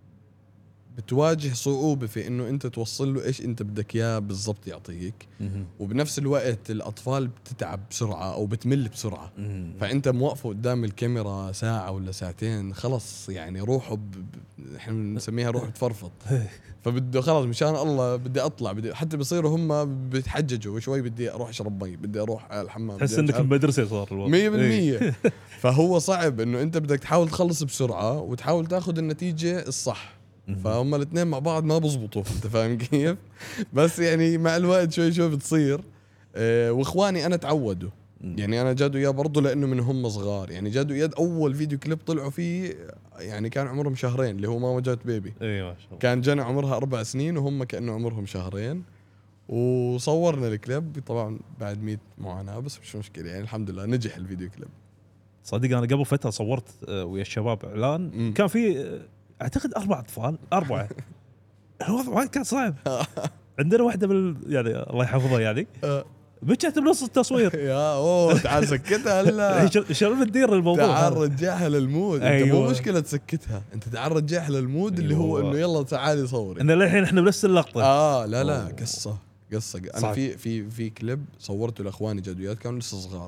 بتواجه صعوبة في انه انت توصل له ايش انت بدك اياه بالضبط يعطيك. مهم. وبنفس الوقت الاطفال بتتعب بسرعة او بتمل بسرعة. مم. فانت موقفه قدام الكاميرا ساعة ولا ساعتين خلص يعني روحه ب... ب... احنا بنسميها روح تفرفط. فبده خلص مشان الله بدي اطلع بدي حتى بيصيروا هم بيتحججوا شوي بدي اروح اشرب مي بدي اروح على الحمام. تحس انك بمدرسه صار الوضع. مية إيه. بالمية. فهو صعب انه انت بدك تحاول تخلص بسرعة وتحاول تاخذ النتيجة الصح. مهم. فهم الاثنين مع بعض ما بزبطوا. انت فاهم كيف؟ بس يعني مع الوقت شوي شوي بتصير. اه واخواني انا تعودوا. مم. يعني انا جادو اياد برضه لانه من هم صغار. يعني جادو اياد اول فيديو كليب طلعوا فيه يعني كان عمرهم شهرين اللي هو ماما جات بيبي. اي ما شاء الله. كان جنى عمرها اربع سنين وهم كانه عمرهم شهرين. وصورنا الكليب طبعا بعد مية معاناة بس مش مشكلة يعني الحمد لله نجح الفيديو كليب. صديق انا قبل فتره صورت آه، ويا الشباب اعلان مم. كان في آه، اعتقد اربع اطفال اربعه. الوضع وايد كان صعب. عندنا واحده بال يعني الله يحفظها يعني آه. بكت بنص التصوير. يا اوه تعال سكتها هلا. شلون بتدير الموضوع تعال هذا؟ رجعها للمود. انت أيوة. مو مشكله تسكتها انت تعال رجعها للمود اللي أيوة. هو انه يلا تعالي صوري. ان للحين احنا بنفس اللقطه. اه لا لا أوه. قصه قصه انا صعب. في في في كليب صورته لاخواني جدويات كانوا لسه صغار.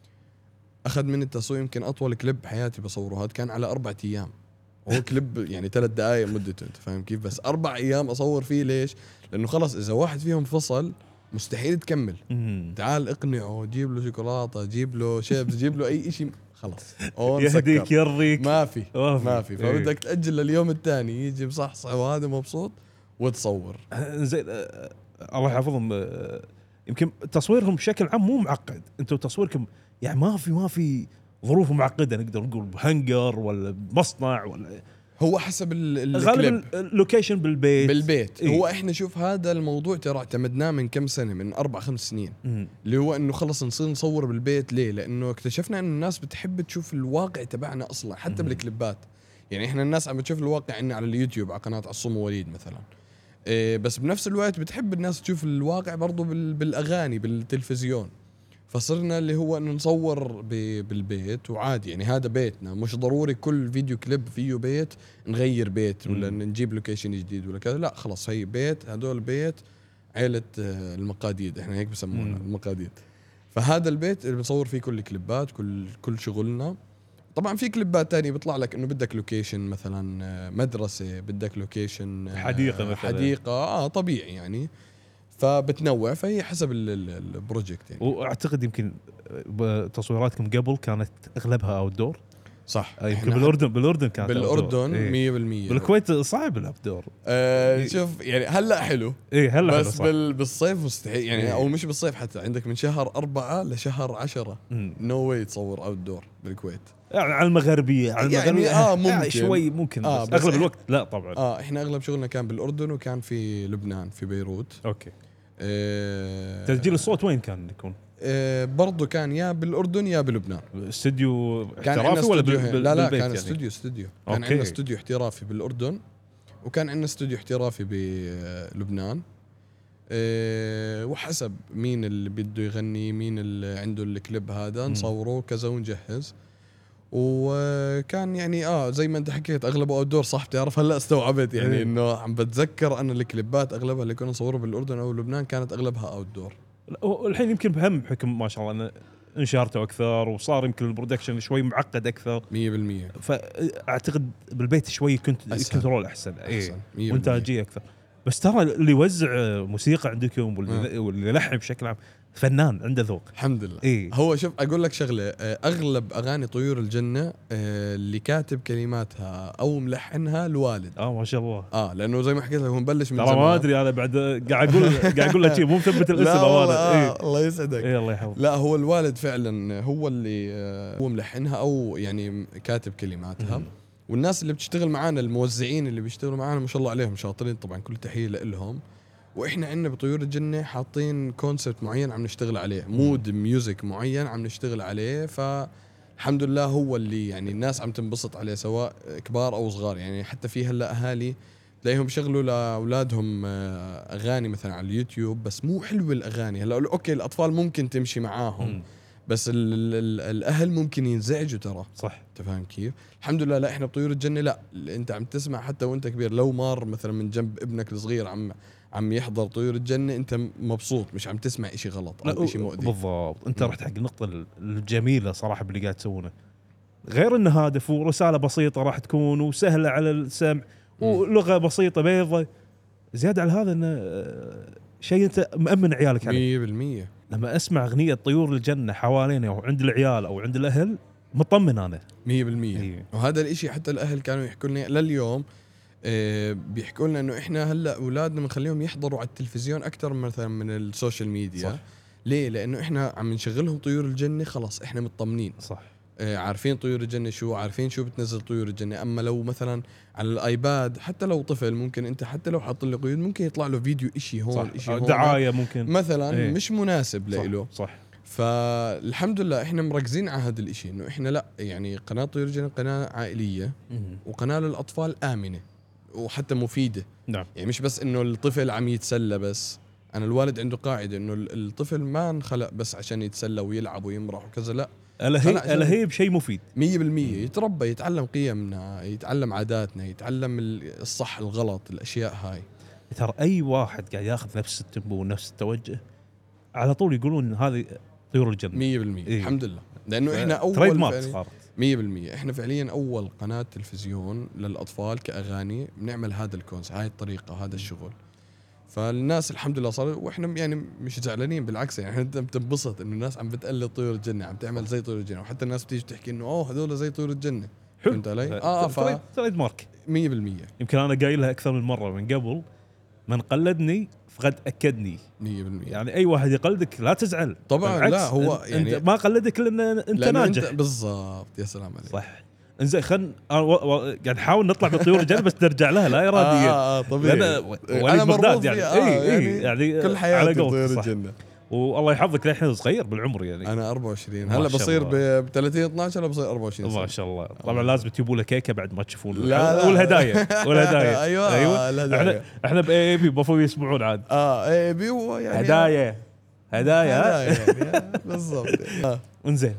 اخذ من التصوير يمكن اطول كليب بحياتي بصوره. هذا كان على اربع ايام. هو كليب يعني ثلاث دقائق مدته. انت فاهم كيف؟ بس اربع ايام اصور فيه. ليش؟ لانه خلص اذا واحد فيهم فصل مستحيل تكمل. مم. تعال اقنعه جيب له شوكولاته جيب له شيبس جيب له اي شيء خلص هون يهديك سكر. يرضيك. ما في ما في. ما في إيه. فبدك تاجل لليوم الثاني يجي مصحصح وهذا مبسوط وتصور. زين آه، الله يحفظهم. آه، يمكن تصويرهم بشكل عام مو معقد. انتم تصويركم يعني ما في ما في ظروف معقده نقدر نقول بهنجر ولا مصنع ولا هو حسب ال- الكليب غالبا اللوكيشن بالبيت. بالبيت. إيه؟ هو احنا شوف هذا الموضوع ترى اعتمدناه من كم سنه من اربع خمس سنين. مم. اللي هو انه خلص نصير نصور بالبيت. ليه؟ لانه اكتشفنا انه الناس بتحب تشوف الواقع تبعنا اصلا حتى مم. بالكليبات. يعني احنا الناس عم تشوف الواقع عنا على اليوتيوب على قناه عصوم ووليد مثلا. إيه بس بنفس الوقت بتحب الناس تشوف الواقع برضو بال- بالاغاني بالتلفزيون. فصرنا اللي هو انه نصور ب- بالبيت وعادي. يعني هذا بيتنا مش ضروري كل فيديو كليب فيه بيت نغير بيت ولا مم. نجيب لوكيشن جديد ولا كذا. لا خلص هي بيت هدول بيت عيلة آه، المقاديد. احنا هيك بسمونا مم. المقاديد. فهذا البيت اللي بنصور فيه كل الكليبات كل كل شغلنا. طبعا في كليبات تانية بيطلع لك انه بدك لوكيشن مثلا آه، مدرسة بدك لوكيشن آه، حديقة مثلاً. حديقة اه طبيعي يعني. فبتنوع فهي حسب ال- ال- البروجكت يعني. واعتقد يمكن تصويراتكم قبل كانت اغلبها اوت دور. صح. يمكن إحنا بالاردن بالاردن كانت بالاردن إيه. مية بالمية. بالكويت صعب الاوت دور. آه شوف يعني هلا حلو اي هلا بس بال بالصيف مستحيل يعني. إيه. او مش بالصيف حتى عندك من شهر أربعة لشهر عشرة نو واي تصور اوت دور بالكويت. يعني على المغربيه على يعني المغربيه آه ممكن. شوي ممكن آه بس بس اغلب إح- الوقت لا طبعا. اه احنا اغلب شغلنا كان بالاردن وكان في لبنان في بيروت. اوكي. آه تسجيل الصوت وين كان يكون؟ آه برضو كان يا بالاردن يا بلبنان. استوديو كان عندنا احترافي ولا استوديو بال- هنا. بال- لا لا بالبيت كان يعني؟ استوديو استوديو كان أوكي. عندنا استوديو احترافي بالاردن وكان عندنا استوديو احترافي بلبنان. إيه وحسب مين اللي بده يغني مين اللي عنده الكليب هذا نصوره كذا ونجهز. وكان يعني اه زي ما انت حكيت اغلبه اوت دور صح. بتعرف هلا استوعبت يعني إيه. انه عم بتذكر انا الكليبات اغلبها اللي كنا نصورها بالاردن او لبنان كانت اغلبها اوت دور. والحين يمكن بهم بحكم ما شاء الله انه انشهرته اكثر وصار يمكن البرودكشن شوي معقد اكثر مية بالمية. فاعتقد بالبيت شوي كنت أسهل. كنترول احسن, أحسن. اي وانتاجيه اكثر. بس ترى اللي يوزع موسيقى عندكم واللي, واللي يلحن بشكل عام فنان عنده ذوق الحمد لله. إيه؟ هو شوف اقول لك شغله اغلب اغاني طيور الجنه اللي كاتب كلماتها او ملحنها الوالد. اه ما شاء الله. اه لانه زي ما حكيت لك هو مبلش من ترى ما ادري انا بعد قاعد اقول قاعد اقول لك شيء مو مثبت الاسم. لا والله آه إيه؟ الله يسعدك. اي الله يحفظك. لا هو الوالد فعلا هو اللي آه هو ملحنها او يعني كاتب كلماتها. والناس اللي بتشتغل معانا الموزعين اللي بيشتغلوا معانا ما شاء الله عليهم شاطرين طبعا كل تحيه لهم. واحنا عندنا بطيور الجنه حاطين كونسبت معين عم نشتغل عليه مود ميوزك معين عم نشتغل عليه. فالحمد لله هو اللي يعني الناس عم تنبسط عليه سواء كبار او صغار. يعني حتى في هلا اهالي تلاقيهم بيشغلوا لاولادهم اغاني مثلا على اليوتيوب بس مو حلوه الاغاني. هلا اوكي الاطفال ممكن تمشي معاهم بس ال ال الاهل ممكن ينزعجوا ترى. صح. انت فاهم كيف؟ الحمد لله لا احنا بطيور الجنه لا انت عم تسمع حتى وانت كبير لو مار مثلا من جنب ابنك الصغير عم عم يحضر طيور الجنه انت مبسوط مش عم تسمع إشي غلط او إشي مؤذي. بالضبط. انت رحت حق النقطه الجميله صراحه باللي قاعد تسوونه غير انه هادف ورساله بسيطه راح تكون وسهله على السمع ولغه بسيطه بيضة. زياده على هذا انه شيء انت مأمن عيالك عليه مية بالمية. لما اسمع اغنيه طيور الجنه حوالينا او عند العيال او عند الاهل مطمن انا مية بالمية. إيه. وهذا الاشي حتى الاهل كانوا يحكوا لنا لليوم إيه بيحكوا لنا انه احنا هلا اولادنا بنخليهم يحضروا على التلفزيون اكثر مثلا من السوشيال ميديا. صح. ليه؟ لانه احنا عم نشغلهم طيور الجنه خلاص احنا مطمنين. صح. إيه عارفين طيور الجنه شو عارفين شو بتنزل طيور الجنه. اما لو مثلا على الايباد حتى لو طفل ممكن انت حتى لو حاط له قيود ممكن يطلع له فيديو اشي هون صح. اشي هون دعايه ممكن مثلا ايه. مش مناسب له. صح. فالحمد لله احنا مركزين على هذا الاشي انه احنا لا يعني قناه طيور الجنه قناه عائليه مم. وقناه للاطفال امنه وحتى مفيده. نعم. يعني مش بس انه الطفل عم يتسلى بس. انا الوالد عنده قاعده انه الطفل ما انخلق بس عشان يتسلى ويلعب ويمرح وكذا لا الا الا هي بشيء مفيد مية بالمية. يتربى يتعلم قيمنا يتعلم عاداتنا يتعلم الصح الغلط الاشياء هاي. ترى اي واحد قاعد ياخذ نفس التمبو ونفس التوجه على طول يقولون هذه طيور الجنه. مية بالمية. إيه؟ الحمد لله لانه احنا اول تريد مارك صارت مية بالمية. احنا فعليا اول قناه تلفزيون للاطفال كاغاني بنعمل هذا الكونس هاي الطريقه هذا الشغل. فالناس الحمد لله صار واحنا يعني مش زعلانين بالعكس يعني احنا بتنبسط انه الناس عم بتقلد طيور الجنه عم تعمل زي طيور الجنه وحتى الناس بتيجي تحكي انه اوه هذول زي طيور الجنه. فهمت علي؟ اه ف تريد مارك مية بالمية. يمكن انا قايلها اكثر من مره من قبل من قلدني فقد اكدني. مية بالمية. يعني اي واحد يقلدك لا تزعل طبعا. لا هو يعني يعني ما قلدك لان انت ناجح بالضبط. يا سلام عليك. صح. انزين خلينا قاعد نحاول نطلع بطيور الجنه بس نرجع لها لا اراديا. اه, آه طبيعي. انا مرضات يعني آه اي اي يعني, يعني كل حياتي طيور الجنه. والله يحفظك للحين صغير بالعمر يعني. انا أربعة وعشرين هلا بصير ب ثلاثين اثناشر هلا بصير أربعة وعشرين ما شاء الله. طبعا لازم تجيبوا له كيكه بعد ما تشوفون لا لا والهدايا والهدايا ايوه ايوه الهدايا. احنا احنا باي بي المفروض يسمعون عاد اه اي بي هو يعني هدايا هدايا يعني بالضبط. اه انزين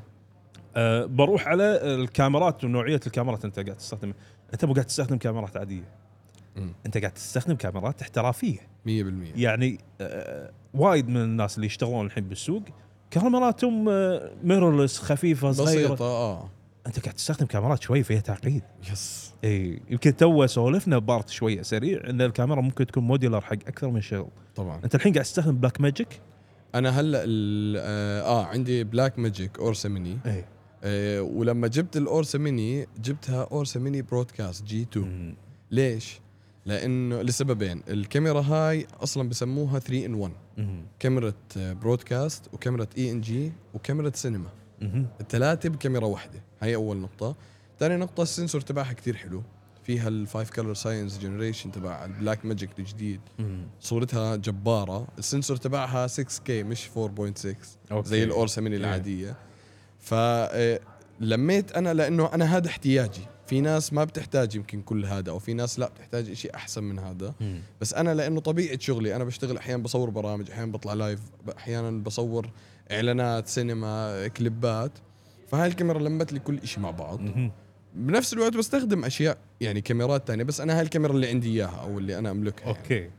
أه بروح على الكاميرات ونوعيه الكاميرات. انت قاعد تستخدم انت مو قاعد تستخدم كاميرات عاديه م. انت قاعد تستخدم كاميرات احترافيه مية بالمية. يعني أه وايد من الناس اللي يشتغلون الحين بالسوق كاميراتهم أه ميرورلس خفيفه صغيره بسيطه. اه انت قاعد تستخدم كاميرات شوي فيها تعقيد. يس. اي يمكن تو سولفنا بارت شويه سريع ان الكاميرا ممكن تكون موديلر حق اكثر من شغل. طبعا. انت الحين قاعد تستخدم بلاك ماجيك. انا هلا اه, آه عندي بلاك ماجيك اورسا ميني. اي آه ولما جبت الاورسا ميني جبتها اورسا ميني برودكاست جي تو. م. ليش؟ لانه لسببين. الكاميرا هاي اصلا بسموها ثري إن ون. كاميرا برودكاست وكاميرا اي ان جي وكاميرا سينما. الثلاثه بكاميرا واحده. هاي اول نقطه. ثاني نقطه السنسور تبعها كتير حلو. فيها الفايف كلر ساينس جنريشن تبع البلاك ماجيك الجديد. صورتها جباره. السنسور تبعها سكس كي مش فور بوينت سكس زي الاورسا ميني العاديه. فلميت انا لانه انا هذا احتياجي في ناس ما بتحتاج يمكن كل هذا، او في ناس لا بتحتاج إشي احسن من هذا. مم. بس انا لانه طبيعه شغلي انا بشتغل احيانا بصور برامج، احيانا بطلع لايف، احيانا بصور اعلانات سينما كليبات، فهاي الكاميرا لمت لي كل إشي مع بعض. مم. بنفس الوقت بستخدم اشياء يعني كاميرات تانية، بس انا هاي الكاميرا اللي عندي اياها او اللي انا املكها. اوكي يعني.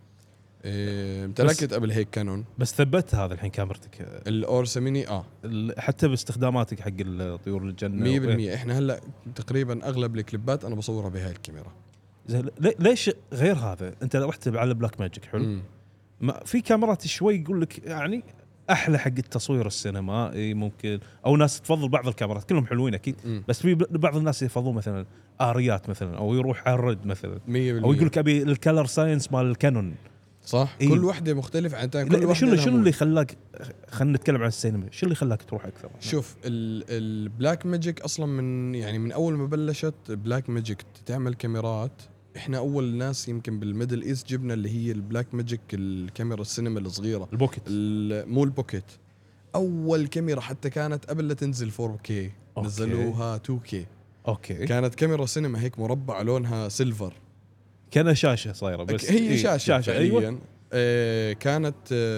إيه امتلكت قبل هيك كانون. بس ثبت هذا الحين كاميرتك الاورسا ميني اه ال- حتى باستخداماتك حق الطيور الجنه مية وإيه. بالمية. احنا هلا تقريبا اغلب الكليبات انا بصورها بهاي الكاميرا. زين، لي- ليش غير هذا؟ انت رحت على بلاك ماجيك حلو. مم. ما في كاميرات شوي يقول لك يعني احلى حق التصوير السينمائي ممكن، او ناس تفضل بعض الكاميرات كلهم حلوين اكيد. مم. بس في ب- بعض الناس يفضلون مثلا اريات مثلا، او يروح على الرد مثلا، مية بالمية. او يقول لك ابي الكلر ساينس مال الكانون. صح. إيه. كل وحده مختلفه عن الثانيه. كل لا، وحده شنو لها شنو مود. اللي خلاك، خلينا نتكلم عن السينما، شو اللي خلاك تروح اكثر؟ شوف البلاك ماجيك اصلا من يعني من اول ما بلشت بلاك ماجيك تعمل كاميرات، احنا اول ناس يمكن بالميدل ايست جبنا اللي هي البلاك ماجيك، الكاميرا السينما الصغيره البوكيت. ال- مو البوكيت، اول كاميرا حتى كانت قبل لا تنزل فور كي، أوكي. نزلوها تو كي. اوكي، كانت كاميرا سينما هيك مربع لونها سيلفر، كان شاشه صايره بس هي إيه، شاشه, شاشه فعلياً. ايوه. آه كانت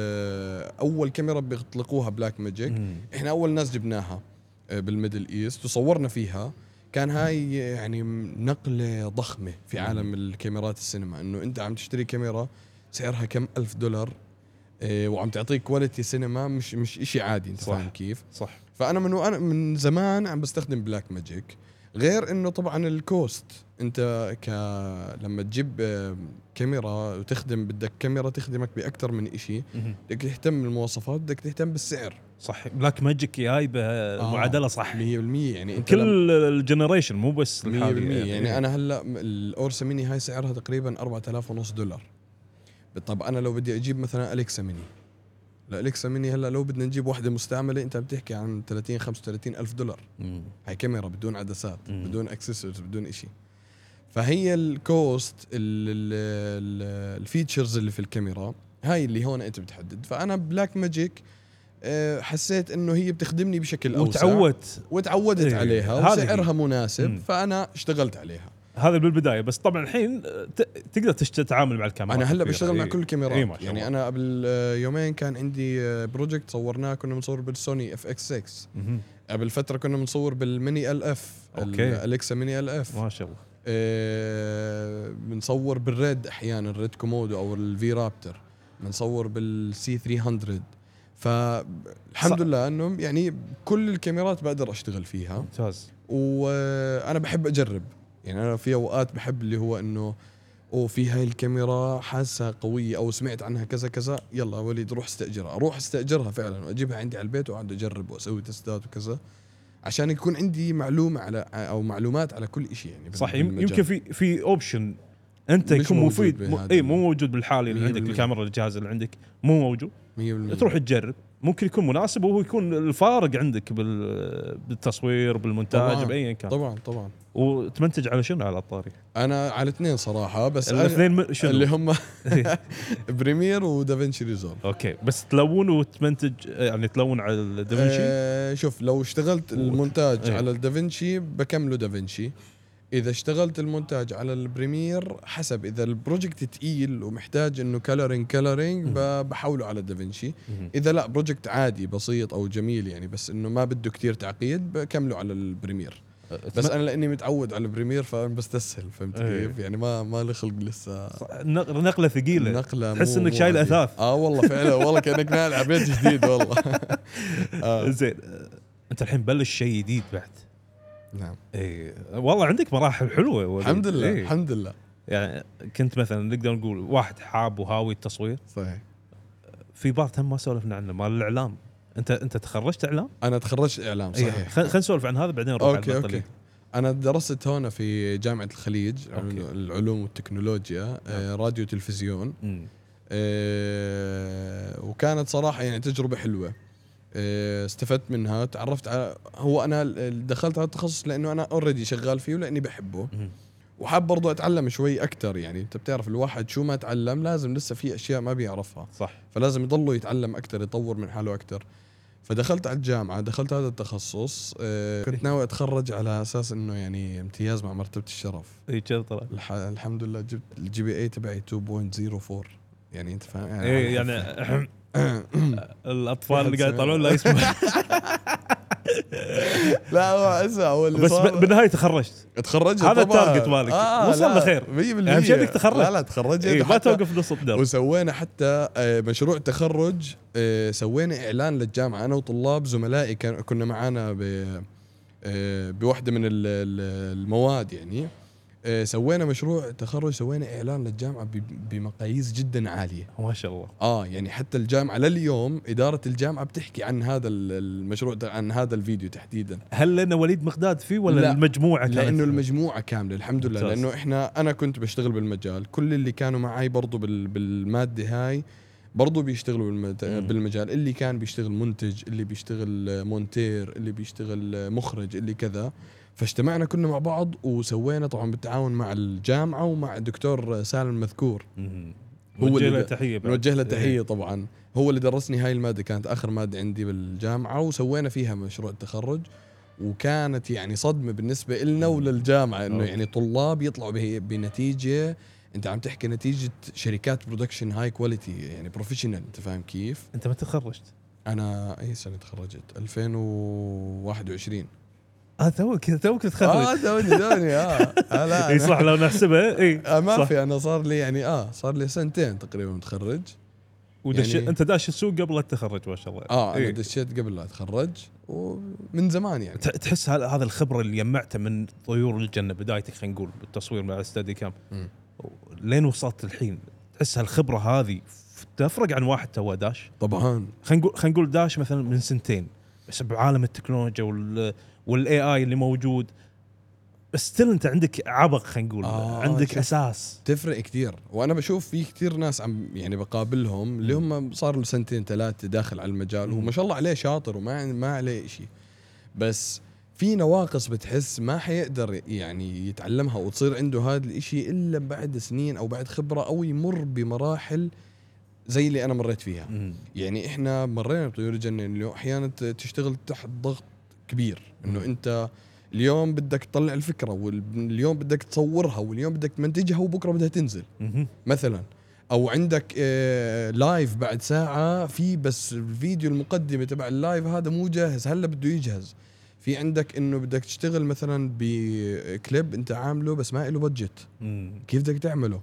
آه اول كاميرا بيطلقوها بلاك ماجيك. مم. احنا اول ناس جبناها آه بالميدل ايست وصورنا فيها. كان هاي يعني نقله ضخمه في مم. عالم الكاميرات السينما، انه انت عم تشتري كاميرا سعرها كم الف دولار آه وعم تعطيك كواليتي سينما مش مش اشي عادي. انت صح. فاهم كيف؟ صح. فانا من وانا من زمان عم بستخدم بلاك ماجيك. غير انه طبعا الكوست، انت ك لما تجيب آه، كاميرا وتخدم، بدك كاميرا تخدمك باكثر من إشي، مم. بدك تهتم بالمواصفات، بدك تهتم بالسعر. صح. بلاك ماجيك جايبه المعادله صح. مية بالمية. يعني انت لما- كل الجنريشن مو بس مية الحالي بالمية. يعني إيه. انا هلا الاورسا ميني هاي سعرها تقريبا أربعة آلاف ونص دولار. طب انا لو بدي اجيب مثلا اليكسا ميني، لا اليكسا ميني هلا لو بدنا نجيب واحده مستعمله انت بتحكي عن ثلاثين خمسة وثلاثين الف دولار. مم. هاي كاميرا بدون عدسات، مم. بدون اكسسوارز، بدون إشي. فهي الكوست الفيتشرز اللي في الكاميرا هاي اللي هون انت بتحدد. فانا بلاك ماجيك آه، حسيت انه هي بتخدمني بشكل اوسع وتعودت. وتعودت إيه، عليها هذه وسعرها هي. مناسب. مم. فانا اشتغلت عليها. هذا بالبدايه، بس طبعا الحين ت- تقدر تشت- تتعامل مع الكاميرا. انا هلا بشتغل مع كل الكاميرات. إيه ما شاء يعني الله. انا قبل آه، يومين كان عندي آه، بروجكت صورناه، كنا بنصور بالسوني اف اكس ستة. مهم. قبل فتره كنا بنصور بالميني ال اف، أوكي. الاليكسا ميني ال اف. ما شاء الله. آه، بنصور بالريد احيانا، الريد كومودو او الفي رابتر، بنصور بالسي ثلاثمية. فالحمد صح. لله انه يعني كل الكاميرات بقدر اشتغل فيها. ممتاز. وانا بحب اجرب. يعني انا في اوقات بحب اللي هو انه او في هاي الكاميرا حاسها قويه او سمعت عنها كذا كذا، يلا وليد روح استاجرها. اروح استاجرها فعلا واجيبها عندي على البيت واقعد اجرب واسوي تستات وكذا، عشان يكون عندي معلومه على او معلومات على كل شيء. يعني صح. بالمجال. يمكن في في اوبشن انت مش يكون موجود مفيد، م... بهذا اي ال- مو موجود بالحالي اللي مية عندك، بالمية. الكاميرا الجهاز اللي عندك مو موجود. مية بالمية. تروح تجرب، ممكن يكون مناسب وهو يكون الفارق عندك بال... بالتصوير بالمونتاج طبعاً. بايا كان. طبعا طبعا. وتمنتج على شنو على الطاري؟ انا على اثنين صراحه، بس أنا الاثنين م- شنو؟ اللي هم بريمير ودافنشي ريزولف. اوكي، بس تلون وتمنتج يعني تلون على الدافنشي. آه شوف، لو اشتغلت المونتاج إيه. على الدافنشي بكمله دافنشي. اذا اشتغلت المونتاج على البريمير حسب، اذا البروجكت تقيل ومحتاج انه كلرينج كلرينج بحوله على الدافنشي. مهم. اذا لا بروجكت عادي بسيط او جميل يعني بس انه ما بده كتير تعقيد بكمله على البريمير. بس انا لاني متعود على البريمير فانا بستسهل. فهمت إيه. كيف؟ يعني ما ما لي خلق لسه نق- نقله ثقيله. نقله. تحس مو- انك مو شايل عادية. اثاث. اه والله فعلا، والله كانك ناقل على بيت جديد والله. آه. زين، آه، انت الحين بلش شيء جديد بعد. نعم. اي والله عندك مراحل حلوه وليد. الحمد لله. إيه. الحمد لله. يعني كنت مثلا نقدر نقول واحد حاب وهاوي التصوير. صحيح. في بارت هم ما سولفنا عنه، مال الاعلام. انت انت تخرجت اعلام؟ انا تخرجت اعلام. صحيح. خلينا نسولف عن هذا بعدين نروح اوكي على اوكي. البطلين. انا درست هنا في جامعه الخليج، أوكي. العلوم والتكنولوجيا، آه راديو تلفزيون. مم. آه وكانت صراحه يعني تجربه حلوه. آه استفدت منها، تعرفت على، هو انا دخلت على التخصص لانه انا اوريدي شغال فيه ولاني بحبه، مم. وحاب برضو اتعلم شوي اكثر. يعني انت بتعرف الواحد شو ما تعلم لازم لسه في اشياء ما بيعرفها، صح. فلازم يضله يتعلم اكثر، يطور من حاله اكثر. فدخلت على الجامعة، دخلت هذا التخصص. آه كنت ناوي أتخرج على أساس إنه يعني امتياز مع مرتبة الشرف. اي كذا طلع. الح... الحمد لله جبت الجي بي اي تبعي اثنين فاصلة صفر أربعة. يعني أنت فاهم يعني اي يعني الاطفال اللي قاعد يطلعون لا يسمع. لا هو اسمع هو اللي بس صار بالنهايه تخرجت. تخرجت هذا طبعاً. التارجت مالك. آه وصل لخير. مية بالمية. اهم شيء انك تخرج. لا لا تخرجت. إيه ما وحتى- توقف نص الدرب. وسوينا حتى آه، مشروع تخرج. آه، سوينا اعلان للجامعه انا وطلاب زملائي كان كنا معانا ب آه، بوحده من ال- ال- المواد يعني. آه، سوينا مشروع تخرج، سوينا اعلان للجامعه ب- بمقاييس جدا عاليه. ما شاء الله. اه يعني حتى الجامعه لليوم اداره الجامعه بتحكي عن هذا ال- المشروع ده، عن هذا الفيديو تحديدا. هل لنا وليد مقداد فيه ولا لا، المجموعه كانت؟ لانه المجموعه كامله الحمد لله. ممتاز. لانه احنا انا كنت بشتغل بالمجال، كل اللي كانوا معي برضو بال- بالماده هاي برضو بيشتغلوا بالمد- مم. بالمجال. اللي كان بيشتغل منتج، اللي بيشتغل مونتير، اللي بيشتغل مخرج، اللي كذا. فاجتمعنا كنا مع بعض وسوينا طبعا بالتعاون مع الجامعه ومع الدكتور سالم المذكور. مم. هو نوجه اللي له د- تحيه بعد. نوجه له إيه. تحيه طبعا. هو اللي درسني هاي الماده، كانت اخر ماده عندي بالجامعه، وسوينا فيها مشروع التخرج. وكانت يعني صدمه بالنسبه لنا وللجامعه، انه أوه. يعني طلاب يطلعوا به- بنتيجه. انت عم تحكي نتيجه شركات برودكشن هاي كواليتي، يعني بروفيشنال. انت فاهم كيف؟ انت متى تخرجت؟ انا اي سنه تخرجت؟ ألفين وواحد وعشرين. اه توك توك تتخرج. اه دوني دوني اه, آه لا اي أنا- صح لو نحسبها اي آه ما صح. في. انا صار لي يعني اه صار لي سنتين تقريبا متخرج. ودش يعني- انت داش السوق قبل التخرج ما شاء الله. اه انا إيه. دشيت قبل لا اتخرج ومن زمان يعني. ت- تحس هذا هذا الخبره اللي جمعتها من طيور الجنه بدايتك خلينا نقول بالتصوير مع ستادي كام مم. لين وصلت الحين، تحس هالخبره هذه تفرق عن واحد تو داش. طبعا خلينا نقول خلينا نقول داش مثلا من سنتين بس بعالم التكنولوجيا وال والاي اي اللي موجود، بس ستيل انت عندك عبق خلينا نقول آه، عندك شوف. اساس. تفرق كثير. وانا بشوف في كثير ناس عم يعني بقابلهم اللي هم صار له سنتين ثلاثه داخل على المجال، مم. وما شاء الله عليه شاطر وما ما عليه شيء، بس في نواقص بتحس ما حيقدر يعني يتعلمها وتصير عنده هذا الاشي الا بعد سنين او بعد خبره، او يمر بمراحل زي اللي انا مريت فيها. مم. يعني احنا مرينا بطيور الجنة انه احيانا ت- تشتغل تحت ضغط كبير، انه مم. انت اليوم بدك تطلع الفكرة، واليوم بدك تصورها، واليوم بدك تمنتجها، وبكره بدها تنزل مهم. مثلا. او عندك آه لايف بعد ساعة في، بس الفيديو المقدمة تبع اللايف هذا مو جاهز، هلا بده يجهز. في عندك انه بدك تشتغل مثلا بكليب انت عامله بس ما له بادجت، مم. كيف بدك تعمله؟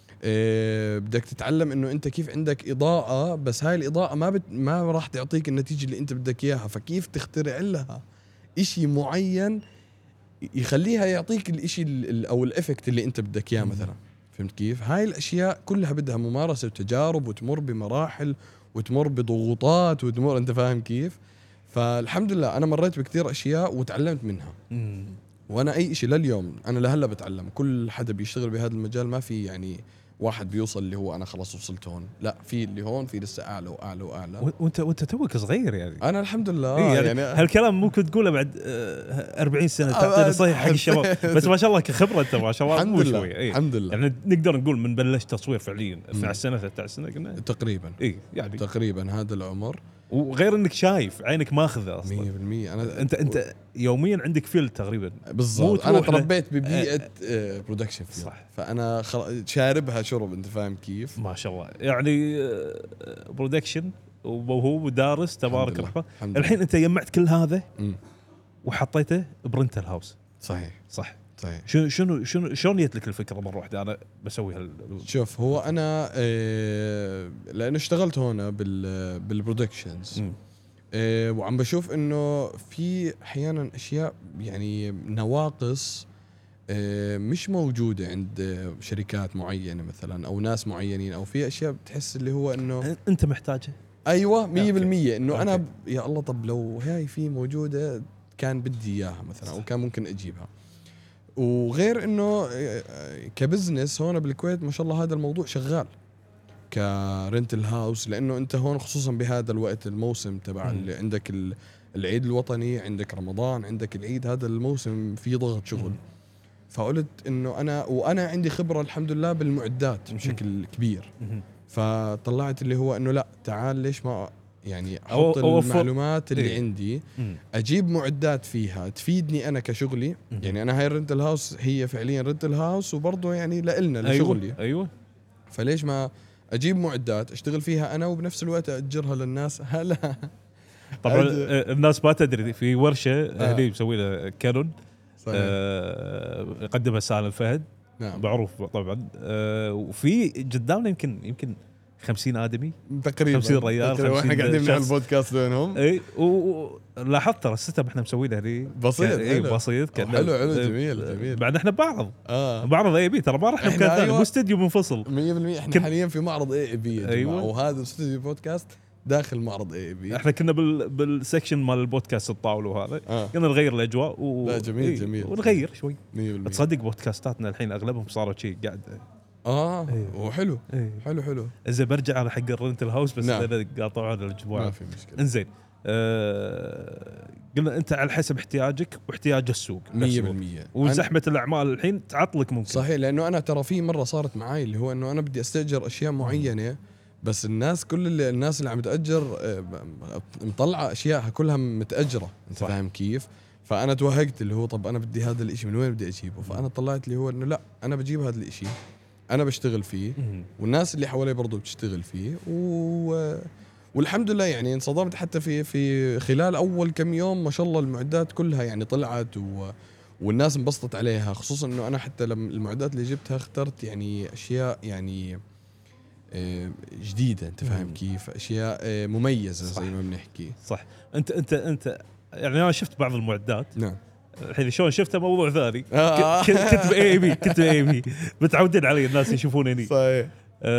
إيه بدك تتعلم انه انت كيف عندك اضاءة، بس هاي الاضاءة ما بت ما راح تعطيك النتيجة اللي انت بدك اياها، فكيف تخترع لها اشي معين يخليها يعطيك الاشي ال- ال- او الافكت اللي انت بدك اياه مثلا. فهمت كيف؟ هاي الاشياء كلها بدها ممارسة وتجارب، وتمر بمراحل، وتمر بضغوطات، وتمر. انت فاهم كيف؟ فالحمد لله انا مريت بكثير اشياء وتعلمت منها. مم. وانا اي شيء لليوم انا لهلا بتعلم. كل حدا بيشتغل بهذا المجال ما في يعني واحد بيوصل اللي هو انا خلاص وصلت هون، لا، في اللي هون في لسه اعلى واعلى واعلى. و- وانت وانت توك صغير يعني. انا الحمد لله إيه يعني, يعني هالكلام ممكن تقوله بعد آه، أربعين سنه آه، تعطيني بعد- صحيح حق الشباب، بس ما شاء الله كخبره انت ما شاء الله الحمد مو لله شويه. إيه. الحمد لله يعني نقدر نقول من بلش تصوير فعليا اثنا عشر سنه ثلاثة عشر سنه قلنا. تقريبا اي يعني تقريبا هذا العمر. وغير انك شايف عينك ماخذه اصلا. مية بالمية انا انت انت يوميا عندك فيل تقريبا. بالضبط. مو انا تروح له- تربيت ببيئه آه برودكشن فيلم، صح. فانا خل... شاربها شرب. انت فاهم كيف؟ ما شاء الله يعني آه، برودكشن وموهوب ودارس تبارك الحمد لله. الرحمن. الحمد لله. الحين انت جمعت كل هذا مم. وحطيته برنتل هاوس. صحيح صح. صحيح. شنو شنو شنو شلون جت لك الفكره مره واحده انا بسوي هال شوف هو انا آه لانه اشتغلت هون بال بالبرودكشنز، مم. آه وعم بشوف انه في احيانا اشياء يعني نواقص آه مش موجوده عند آه، شركات معينه مثلا او ناس معينين، او في اشياء بتحس اللي هو انه انت محتاجه. ايوه مية أوكي. بالمية انه انا أوكي. ب- يا الله طب لو هاي في موجوده كان بدي اياها مثلا، او كان ممكن اجيبها. وغير انه آه، كبزنس هون بالكويت ما شاء الله هذا الموضوع شغال كرنتل هاوس، لانه انت هون خصوصا بهذا الوقت الموسم تبع مم. اللي عندك ال- العيد الوطني، عندك رمضان، عندك العيد، هذا الموسم فيه ضغط شغل. مم. فقلت انه انا وانا عندي خبره الحمد لله بالمعدات مم. بشكل كبير، مهم. فطلعت اللي هو انه لا تعال ليش ما يعني أو- احط أوفر. المعلومات اللي إيه. عندي، مم. اجيب معدات فيها تفيدني انا كشغلي. مم. يعني انا هاي الرنتل هاوس هي فعليا رنتل هاوس وبرضه يعني لإلنا ايوه لشغلي. ايوه فليش ما اجيب معدات اشتغل فيها انا وبنفس الوقت ااجرها للناس؟ هلا طبعا أد- آه، الناس ما تدري في ورشه آه. هني مسوي لها كانون صحيح. آه، يقدمها سالم فهد نعم معروف طبعا آه، وفي قدامنا يمكن يمكن خمسين ادمي تقريبا خمسين ريال، تقريبا واحنا خمسين قاعدين نعمل شخص. بودكاست بينهم. اي ولاحظت ترى السيت اب احنا مسوينه هني بسيط، كان- إي، حلو. بسيط أو كان حلو، حلو، جميل، جميل. بعد احنا بعرض اه بعرض اي بي ترى ما رحنا إحنا مكان ثاني أيوة. مو استديو منفصل. مية بالمية احنا كن- حاليا في معرض اي اي بي يا جماعه، أيوة. وهذا استوديو بودكاست داخل معرض اي اي بي. احنا كنا بال بالسكشن مال البودكاست الطاوله وهذا اه كنا نغير الاجواء و... لا، جميل، إي، جميل. ونغير شوي. مية بالمية. تصدق بودكاستاتنا الحين اغلبهم صاروا شيء قاعد اه إيه. وحلو إيه. حلو حلو. اذا برجع انا حق الرنتل هاوس بس نعم. لأن قاطعونا ما الجماعه. في مشكله. انزين آه... قلنا انت على حسب احتياجك واحتياج السوق مية بالمية. أنا- وزحمه الاعمال الحين تعطلك ممكن. صحيح، لانه انا ترى في مره صارت معي اللي هو انه انا بدي استاجر اشياء معينه، بس الناس كل اللي الناس اللي عم تاجر آه، مطلعه اشياء كلها متاجره. انت صح. فاهم كيف؟ فانا توهقت اللي هو طب انا بدي هذا الاشي من وين بدي اجيبه؟ فانا طلعت اللي هو انه لا، انا بجيب هذا الاشي انا بشتغل فيه مم. والناس اللي حوالي برضو بتشتغل فيه و... والحمد لله يعني انصدمت حتى في في خلال اول كم يوم ما شاء الله المعدات كلها يعني طلعت و... والناس انبسطت عليها، خصوصا انه انا حتى لما المعدات اللي جبتها اخترت يعني اشياء يعني آه، جديده. انت فاهم مم. كيف؟ اشياء آه، مميزه صح. زي ما بنحكي. صح. انت انت انت يعني انا شفت بعض المعدات نعم. الحين شلون شفتها موضوع ثاني. آه. ك- كنت باي بي كنت باي بي متعودين علي الناس يشوفونني. صحيح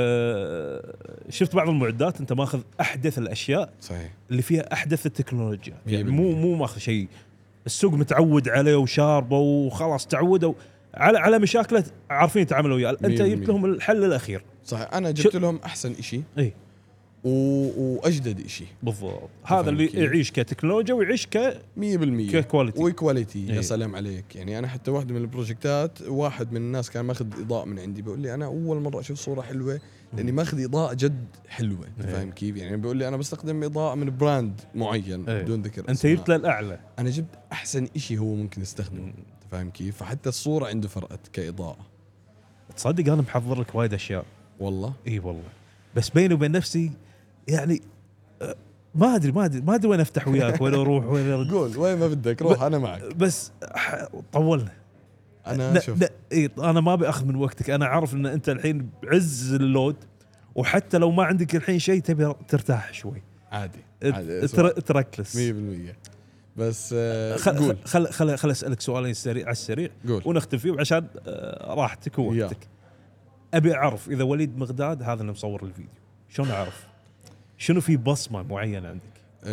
أه شفت بعض المعدات انت ماخذ احدث الاشياء صحيح. اللي فيها احدث التكنولوجيا، يعني مية مو بالمية. مو ماخذ شيء السوق متعود عليه وشاربه وخلاص تعودوا على على مشاكله عارفين يتعاملوا وياه. انت مية جبت بالمية. لهم الحل الاخير. صحيح. انا جبت لهم احسن إشي اي و... واجدد إشي. بالضبط، هذا اللي كيف؟ يعيش كتكنولوجيا ويعيش ك مية بالمية. ككواليتي. وكواليتي. يا إيه. سلام عليك. يعني انا حتى واحده من البروجكتات واحد من الناس كان ماخذ اضاءه من عندي بيقول لي انا اول مره اشوف صوره حلوه لاني ماخذ اضاءه جد حلوه. انت إيه. فاهم كيف؟ يعني بيقول لي انا بستخدم اضاءه من براند معين إيه. بدون ذكر انت اسماء. جبت له الاعلى. انا جبت احسن إشي هو ممكن يستخدمه. مم. انت فاهم كيف؟ فحتى الصوره عنده فرقت كاضاءه. تصدق انا محضر لك وايد اشياء. والله اي والله، بس بيني وبين نفسي يعني أه، ما ادري ما ادري ما ادري وين افتح وياك وين اروح وين أرد. قول وين ما بدك روح انا معك. بس ح- طولنا. انا لا شوف لا إيه انا ما ابي اخذ من وقتك. انا عارف ان انت الحين بعز اللود، وحتى لو ما عندك الحين شيء تبي ترتاح شوي. عادي ت- عادي تر- تركلس. مية بالمية. بس آه، خل قول خل خل خل اسالك سؤالين سريع على السريع قول ونختم فيه عشان آه، راحتك يا. ووقتك. ابي اعرف اذا وليد مغداد هذا اللي مصور الفيديو شلون اعرف شنو في بصمه معينه عندك،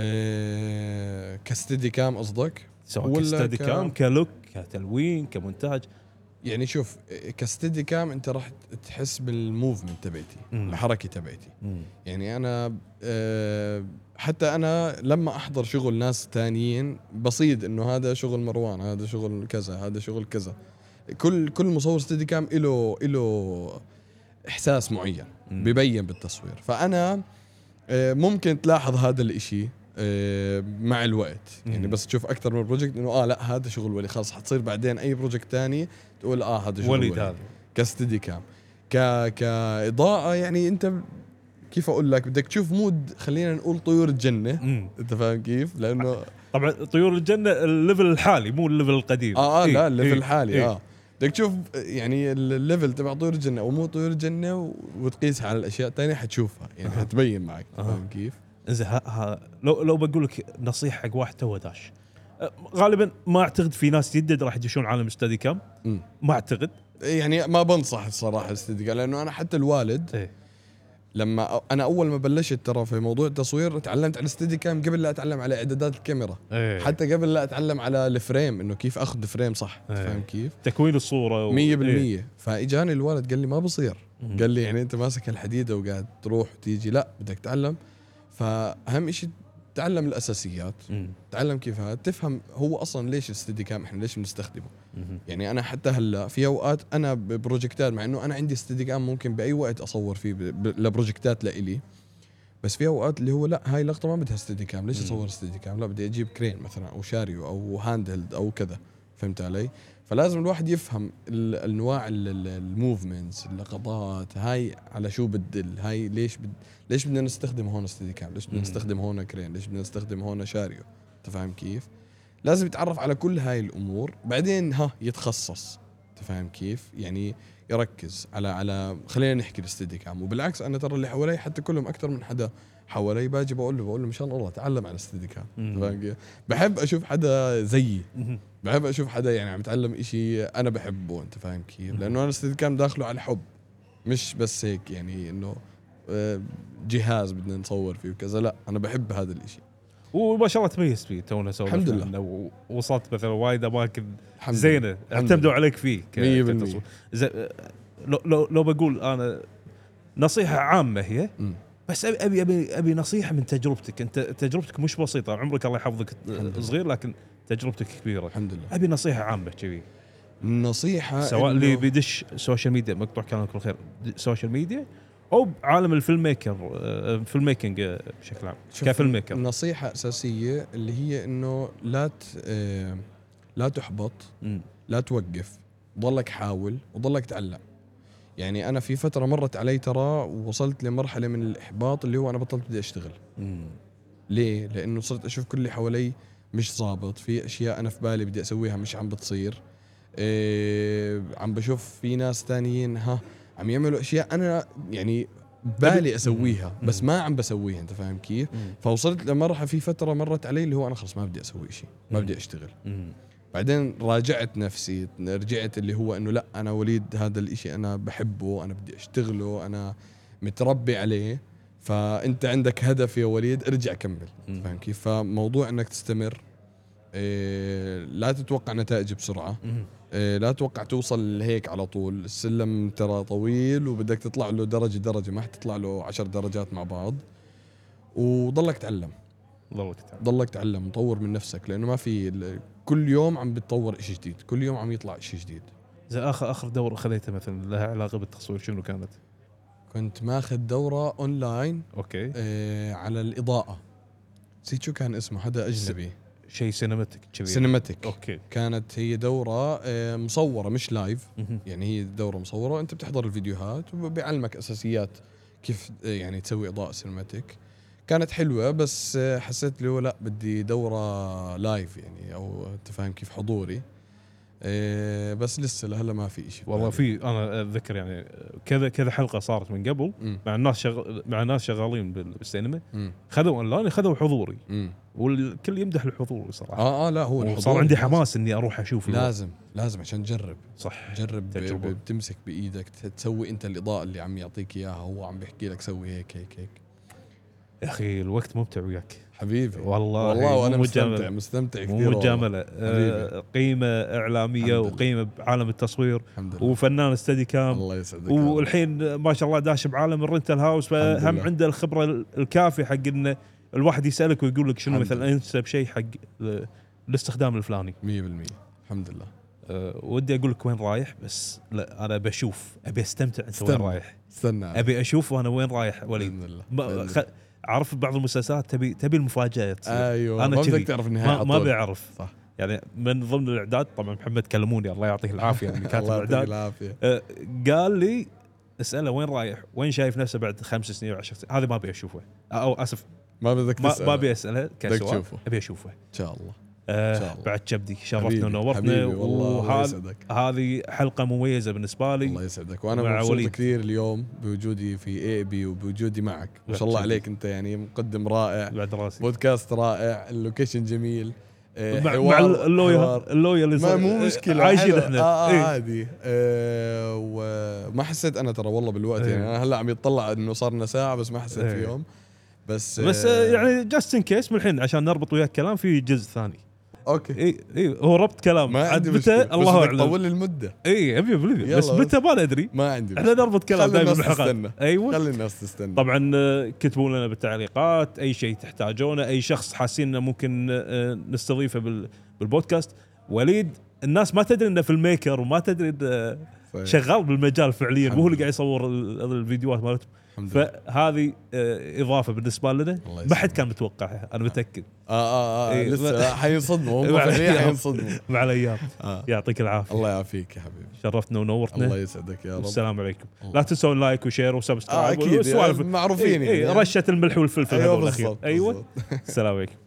آه، كستدي كام قصدك؟ سواء ولا كستدي ك- كام كلوك كتلوين كمونتاج. يعني شوف كستدي كام انت راح تحس بالموفمنت تبعتي، مم. الحركه تبعتي. مم. يعني انا آه، حتى انا لما احضر شغل ناس تانيين بصيد انه هذا شغل مروان، هذا شغل كذا، هذا شغل كذا. كل كل مصور ستدي كام له له احساس معين مم. ببين بالتصوير. فانا آه، ممكن تلاحظ هذا الاشي آه، مع الوقت. يعني مم. بس تشوف اكثر من بروجكت انه اه لا هذا شغل ولي، خلاص حتصير بعدين اي بروجكت تاني تقول اه هذا شغل وليد ولي. هذا كستدي كام ك كاضاءه يعني انت كيف اقول لك بدك تشوف مود، خلينا نقول طيور الجنه. مم. انت فاهم كيف؟ لانه طبعا طيور الجنه الليفل الحالي مو الليفل القديم. اه, آه إيه، لا الليفل إيه، الحالي إيه. اه بدك تشوف يعني الليفل تبع طيور الجنه ومو طيور الجنه و- وتقيسها على الاشياء الثانيه حتشوفها يعني أها. حتبين معك. أها. فاهم كيف؟ انزين ها ها لو لو بقول لك نصيحه حق واحد تو داش، أه، غالبا ما اعتقد في ناس جدد راح يدشون عالم ستدي كام. مم. ما اعتقد. يعني ما بنصح الصراحه الاستدقاء، لانه انا حتى الوالد ايه لما أ- انا اول ما بلشت ترى في موضوع التصوير تعلمت على الاستدي كام قبل لا اتعلم على اعدادات الكاميرا. ايه حتى قبل لا اتعلم على الفريم انه كيف اخذ فريم صح. إيه. فاهم كيف؟ تكوين الصوره و... مية بالمية. إيه. فاجاني الوالد قال لي ما بصير. مم. قال لي يعني انت ماسك الحديده وقاعد تروح وتيجي، لا بدك تتعلم. فاهم شيء تعلم الاساسيات، مم. تعلم كيف هذا، تفهم هو اصلا ليش الاستدي كام احنا ليش بنستخدمه. مم. يعني انا حتى هلا في اوقات انا ببروجكتات، مع انه انا عندي استدي كام ممكن باي وقت اصور فيه ب- ب- لبروجكتات لإلي، بس في اوقات اللي هو لا هاي لقطه ما بدها استدي كام، ليش اصور استدي كام؟ لا بدي اجيب كرين مثلا او شاريو او هاند هيلد او كذا، فهمت علي؟ فلازم الواحد يفهم الانواع الموفمنتس اللقطات هاي على شو بتدل، هاي ليش بد... ليش بدنا نستخدم هون استدي كام، ليش بدنا نستخدم هون كرين، ليش بدنا نستخدم هون شاريو. انت فاهم كيف؟ لازم يتعرف على كل هاي الامور، بعدين ها يتخصص. انت فاهم كيف؟ يعني يركز على على خلينا نحكي الاستدي كام. وبالعكس انا ترى اللي حوالي حتى كلهم اكثر من حدا حوالي باجي بقول له بقول له مشان الله تعلم على الاستدي كام. فاهم كيف؟ بحب اشوف حدا زيي، بحب اشوف حدا يعني عم يتعلم اشي انا بحبه. انت فاهم كيف؟ لانه انا الاستدي كام داخله على حب، مش بس هيك يعني انه جهاز بدنا نصور فيه وكذا، لا انا بحب هذا الاشي. وما شاء الله تميز فيه تونا سوى الحمد لله، وصلت مثلا وايد اماكن زينه اعتمدوا عليك فيه مية بالمية. لو لو لو بقول انا نصيحه عامه هي م. بس ابي ابي ابي نصيحه من تجربتك. انت تجربتك مش بسيطه، عمرك الله يحفظك صغير لكن تجربتك كبيره. الحمد لله. ابي نصيحه عامه كذي، نصيحه سواء اللي بيدش سوشيال ميديا، مقطع كلامك الخير، سوشيال ميديا او بعالم الفيلم ميكر، فيلم ميكنج بشكل عام كفيلم ميكر. نصيحه اساسيه اللي هي انه لا لا تحبط، م. لا توقف، ضلك حاول وضلك تعلم. يعني انا في فتره مرت علي ترى ووصلت لمرحله من الاحباط اللي هو انا بطلت بدي اشتغل. مم. ليه؟ لانه صرت اشوف كل اللي حوالي مش ضابط، في اشياء انا في بالي بدي اسويها مش عم بتصير. إيه عم بشوف في ناس تانيين ها عم يعملوا اشياء انا يعني بالي اسويها بس ما عم بسويها. انت فاهم كيف؟ مم. فوصلت لمرحله في فتره مرت علي اللي هو انا خلص ما بدي اسوي شيء، ما بدي اشتغل. مم. بعدين راجعت نفسي، رجعت اللي هو انه لا انا وليد هذا الاشي انا بحبه، انا بدي اشتغله، انا متربي عليه. فانت عندك هدف يا وليد، ارجع كمل. فاهم كيف؟ فموضوع انك تستمر، إيه لا تتوقع نتائج بسرعة، إيه لا تتوقع توصل لهيك على طول. السلم ترى طويل وبدك تطلع له درجة درجة، ما حتطلع له عشر درجات مع بعض. وضلك تعلم، ضلك تعلم ضلك تعلم وطور من نفسك، لانه ما في كل يوم عم بتطور شيء جديد، كل يوم عم يطلع شيء جديد. زي اخر اخر دوره خذيتها مثلا لها علاقه بالتصوير شنو كانت؟ كنت ماخذ دوره اونلاين اوكي آه على الاضاءه، نسيت شو كان اسمه، حدا اجنبي، شيء سينماتيك كذي. سينماتيك اوكي. كانت هي دوره آه مصوره مش لايف، يعني هي دوره مصوره، انت بتحضر الفيديوهات وبيعلمك اساسيات كيف يعني تسوي اضاءه سينماتيك. كانت حلوة بس حسيت له لا بدي دورة لايف يعني، او انت فاهم كيف، حضوري. إيه بس لسه لهلا ما في شيء. والله في انا اتذكر يعني كذا كذا حلقة صارت من قبل م. مع الناس شغ... مع ناس شغالين بالسينما، خذوا اونلاين خذوا حضوري، م. والكل يمدح الحضور صراحة. اه اه لا هو الحضور صار عندي حماس اني اروح اشوف. لازم لازم عشان تجرب. صح، جرب بتمسك بايدك تسوي انت الاضاءة اللي عم يعطيك اياها، هو عم بيحكي لك سوي هيك هيك هيك. يا اخي الوقت ممتع وياك حبيبي، والله والله وانا مستمتع مستمتع كثير. مجامله آه قيمه اعلاميه وقيمه بعالم التصوير، وفنان استدي كام، الله يسعدك. والحين ما شاء الله داش بعالم الرنتال هاوس، فهم عنده الخبره الكافيه حق انه الواحد يسالك ويقول لك شنو مثلا انسب شيء حق الاستخدام الفلاني. مية بالمية الحمد لله. أه ودي اقول لك وين رايح، بس لا انا بشوف، ابي استمتع انت وين رايح. استنى ابي اشوف وانا وين رايح وليد. عارف بعض المسلسلات تبي تبي المفاجاه تصير. ايوه انا ما بدك تعرف النهايه، ما, ما بيعرف. صح. يعني من ضمن الاعداد طبعا محمد كلموني الله يعطيه العافيه يعني كاتب الاعداد، آه قال لي اساله وين رايح، وين شايف نفسه بعد خمس سنين وعشر سنين. هذا ما ابي اشوفه، او اسف ما بدك تسأله، ما ابي اساله كسؤال، ابي اشوفه ان شاء الله. آه بعد كبدي شرفتنا ونورتنا، وهذه حلقه مميزه بالنسبه لي. الله يسعدك، وانا مبسوط كثير اليوم بوجودي في اي بي وبوجودي معك. ما شاء الله عليك، انت يعني مقدم رائع، بعد راسي بودكاست رائع، اللوكيشن جميل، آه مع, مع اللويا اللويا اللي ما مو مشكله عايشين احنا آه آه عادي. آه وما حسيت انا ترى والله بالوقت إيه. يعني انا هلا عم يطلع انه صارنا ساعه بس ما حسيت إيه. في يوم بس بس آه يعني جاست ان كيس من الحين عشان نربط وياك كلام في جزء ثاني. اوكي اي اي هو ربط كلام، ما عندي مشكلة، الله اعلم طول المده. اي ابي ابي بس متى ما ندري، ما عندي احنا نربط كلام دائما بالحلقات. ايوه خلي الناس تستنى. طبعا كتبوا لنا بالتعليقات اي شيء تحتاجونه، اي شخص حاسين انه ممكن نستضيفه بالبودكاست. وليد الناس ما تدري انه في الميكر وما تدري شغال بالمجال فعليا، مو هو اللي قاعد يصور ال- الفيديوهات مالته. فهذه آه، اضافه بالنسبه لنا ما حد كان متوقعها، انا متاكد. اه اه, آه إيه، لسه ما- لا، حينصدموا هم مع فعليا الأيام. حينصدموا. مع الايام. آه. يعطيك العافيه، الله يعافيك يا حبيبي، شرفتنا ونورتنا. الله يسعدك يا رب. والسلام عليكم. الله. لا تنسون لايك وشير وسبسكرايب آه أكيد، والسوالف معروفين إيه، يعني. إيه، رشه الملح والفلفل ايوه هذول الأخير. بالضبط ايوه بالضبط. السلام عليكم.